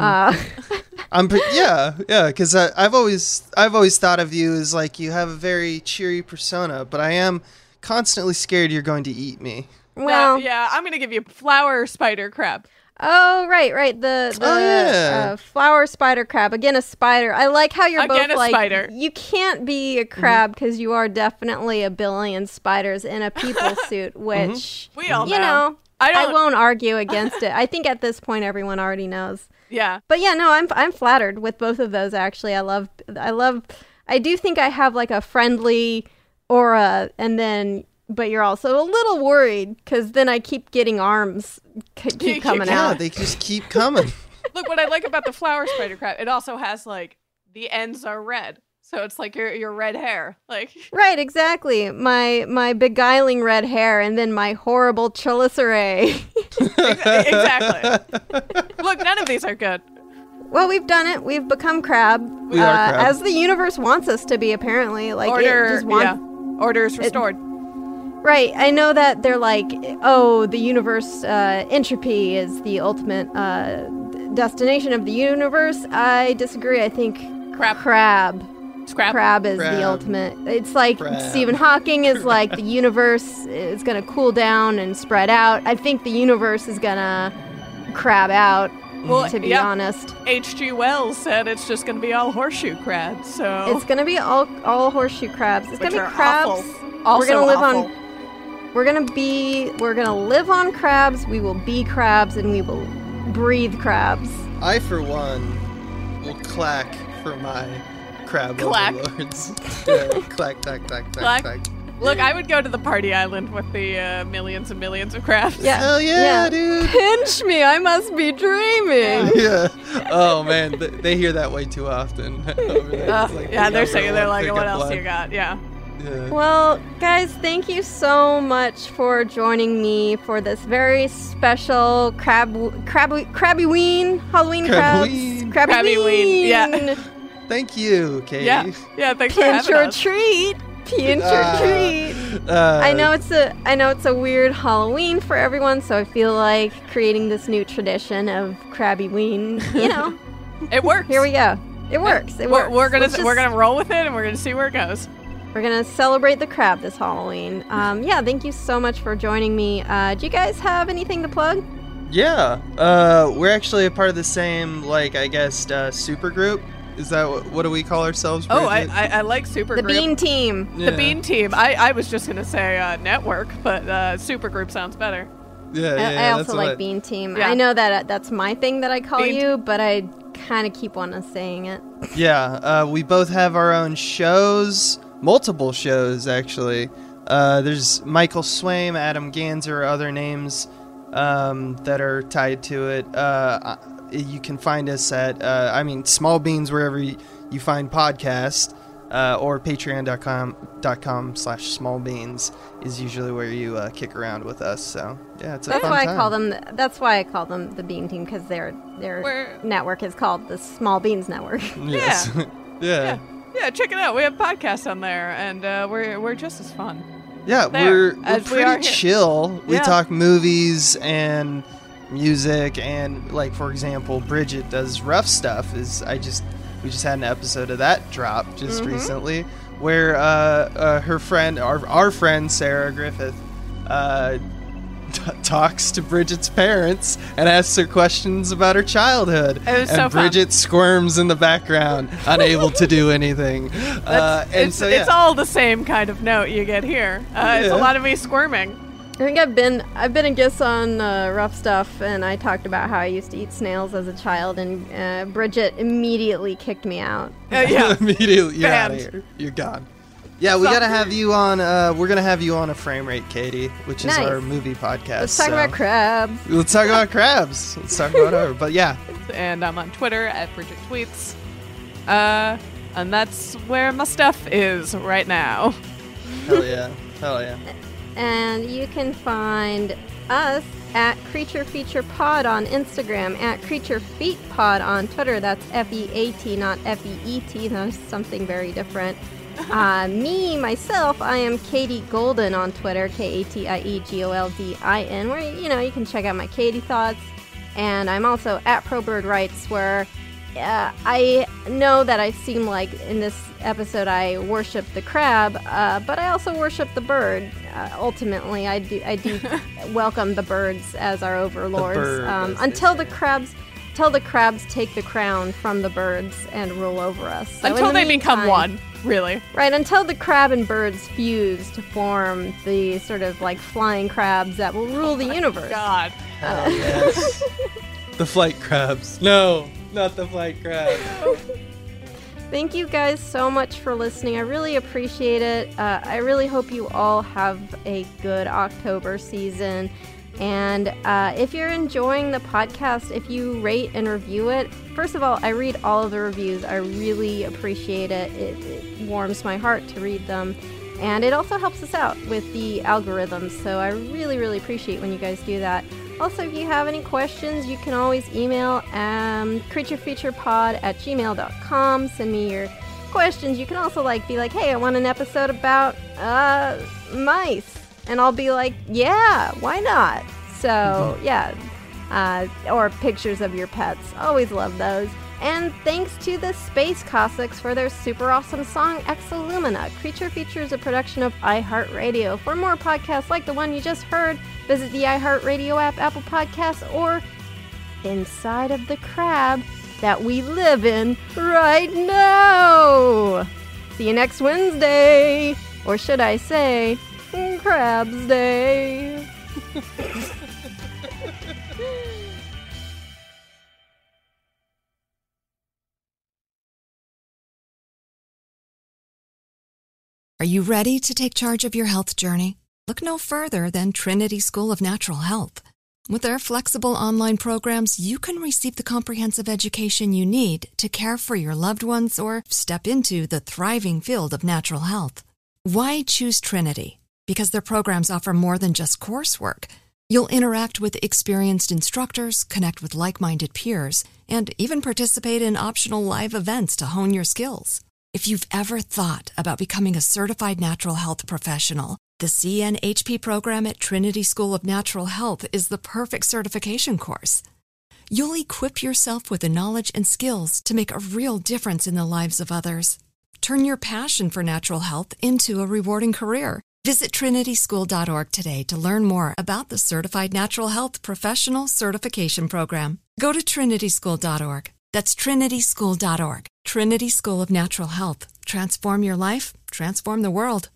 Because I've always thought of you as like you have a very cheery persona, but I am constantly scared you're going to eat me. Well, I'm gonna give you flower spider crab. Oh, right. The flower spider crab. Again, a spider. I like how you're both like, spider. You can't be a crab because you are definitely a billion spiders in a people suit, which, we all know. I won't argue against it. I think at this point, everyone already knows. Yeah. But yeah, no, I'm flattered with both of those, actually. I do think I have like a friendly aura, but you're also a little worried because then I keep getting arms keep coming out. Yeah, they just keep coming. Look, what I like about the flower spider crab, it also has like the ends are red. So it's like your red hair. Like right, exactly. My beguiling red hair and then my horrible chelicerae. Exactly. Look, none of these are good. Well, we've done it. We've become crab. We are crab. As the universe wants us to be, apparently. Like Order is restored. Right. I know that they're like, oh, the universe, entropy is the ultimate destination of the universe. I disagree. I think crab is the ultimate. It's like Stephen Hawking is like the universe is going to cool down and spread out. I think the universe is going to crab out. Well, to be honest, H.G. Wells said it's just going to be all horseshoe crabs. So it's going to be all horseshoe crabs. It's going to be crabs. Awful. We're going to live on. We're gonna live on crabs. We will be crabs, and we will breathe crabs. I, for one, will clack for my crab overlords. Yeah, clack, clack, clack, clack, clack. Look, I would go to the party island with the millions and millions of crabs. Yeah. Hell yeah, dude. Pinch me, I must be dreaming. Yeah. Oh man, they hear that way too often. They're saying, they're like, what else you got? Yeah. Well, guys, thank you so much for joining me for this very special Crabby-ween Halloween crabs. Crabby-ween, yeah. Thank you, Katie. Yeah, thanks for Pinch having or us. treat. Pinch or treat. I know it's a weird Halloween for everyone, so I feel like creating this new tradition of Crabby-ween, It works. Here we go. It works. It works. We're gonna roll with it, and we're gonna see where it goes. We're going to celebrate the crab this Halloween. Thank you so much for joining me. Do you guys have anything to plug? Yeah. We're actually a part of the same, super group. Is that what do we call ourselves, Bridget? Oh, I like super The group. Bean Team. The Bean Team. I was just going to say network, but super group sounds better. I also like Bean Team. Yeah. I know that that's my thing that I call Bean you, but I kind of keep on saying it. Yeah. We both have our own shows. Multiple shows, actually. There's Michael Swaim, Adam Ganzer, other names that are tied to it. You can find us at, Small Beans, wherever you find podcasts, or patreon.com/smallbeans is usually where you kick around with us. So, yeah, it's a fun time. That's why I call them the Bean Team, because their network is called the Small Beans Network. Yes. Yeah. Yeah, check it out. We have podcasts on there, and we're just as fun. Yeah, we're pretty chill. We talk movies and music, and for example, Bridget does Rough Stuff. We just had an episode of that drop just recently, where her friend, our friend Sarah Griffith, talks to Bridget's parents and asks her questions about her childhood. It was so Bridget squirms in the background, unable to do anything. It's all the same kind of note you get here. It's a lot of me squirming. I think I've been a guest on Rough Stuff, and I talked about how I used to eat snails as a child, and Bridget immediately kicked me out. Immediately, you're out of here. You're gone. Yeah, we gotta have you on. We're gonna have you on A Frame Rate, Katie, which is our movie podcast. Let's talk about crabs. Let's talk about crabs. Let's talk about her. But yeah, and I'm on Twitter at Bridget Tweets, and that's where my stuff is right now. Hell yeah. And you can find us at Creature Feature Pod on Instagram, at Creature Feet Pod on Twitter. That's FEAT, not FEET. That's something very different. Myself, I am Katie Golden on Twitter, KatieGoldin, where, you can check out my Katie thoughts. And I'm also at ProBird Rights, where I know that I seem like in this episode I worship the crab, but I also worship the bird. Ultimately, I do welcome the birds as our overlords. Until the crabs take the crown from the birds and rule over us. So until they become one, really. Right, until the crab and birds fuse to form the sort of flying crabs that will rule the universe. God. Yes. The flight crabs. No, not the flight crabs. Thank you guys so much for listening. I really appreciate it. I really hope you all have a good October season. And if you're enjoying the podcast, if you rate and review it, first of all, I read all of the reviews. I really appreciate it. It warms my heart to read them. And it also helps us out with the algorithms. So I really, really appreciate when you guys do that. Also, if you have any questions, you can always email creaturefeaturepod@gmail.com. Send me your questions. You can also be like, hey, I want an episode about mice. And I'll be like, yeah, why not? So, yeah. Or pictures of your pets. Always love those. And thanks to the Space Cossacks for their super awesome song, Exolumina. Creature Feature is a production of iHeartRadio. For more podcasts like the one you just heard, visit the iHeartRadio app, Apple Podcasts, or inside of the crab that we live in right now. See you next Wednesday. Or should I say, Crab's Day. Are Are you ready to take charge of your health journey? Look no further than Trinity School of Natural Health. With their flexible online programs, you can receive the comprehensive education you need to care for your loved ones or step into the thriving field of natural health. Why choose Trinity? Because their programs offer more than just coursework. You'll interact with experienced instructors, connect with like-minded peers, and even participate in optional live events to hone your skills. If you've ever thought about becoming a certified natural health professional, the CNHP program at Trinity School of Natural Health is the perfect certification course. You'll equip yourself with the knowledge and skills to make a real difference in the lives of others. Turn your passion for natural health into a rewarding career. Visit trinityschool.org today to learn more about the Certified Natural Health Professional Certification Program. Go to trinityschool.org. That's trinityschool.org. Trinity School of Natural Health. Transform your life, transform the world.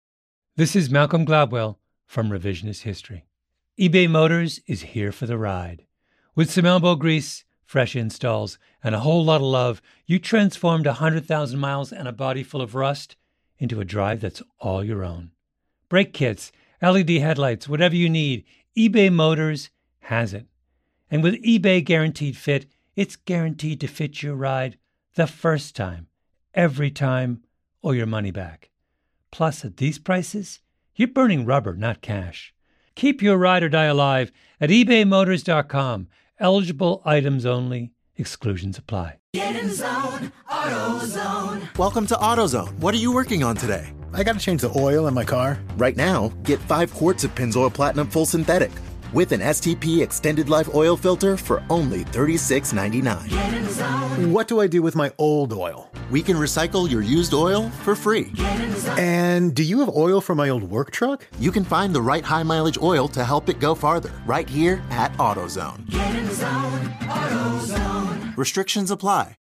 This is Malcolm Gladwell from Revisionist History. eBay Motors is here for the ride. With some elbow grease, fresh installs, and a whole lot of love, you transformed 100,000 miles and a body full of rust into a drive that's all your own. Brake kits, LED headlights, whatever you need, eBay Motors has it. And with eBay Guaranteed Fit, it's guaranteed to fit your ride the first time, every time, or your money back. Plus, at these prices, you're burning rubber, not cash. Keep your ride or die alive at ebaymotors.com. Eligible items only. Exclusions apply. Get in zone, AutoZone. Welcome to AutoZone. What are you working on today? I gotta change the oil in my car. Right now, get 5 quarts of Pennzoil Platinum Full Synthetic with an STP Extended Life Oil Filter for only $36.99. Get in zone. What do I do with my old oil? We can recycle your used oil for free. Get in zone. And do you have oil for my old work truck? You can find the right high mileage oil to help it go farther right here at AutoZone. Get in zone, AutoZone. Restrictions apply.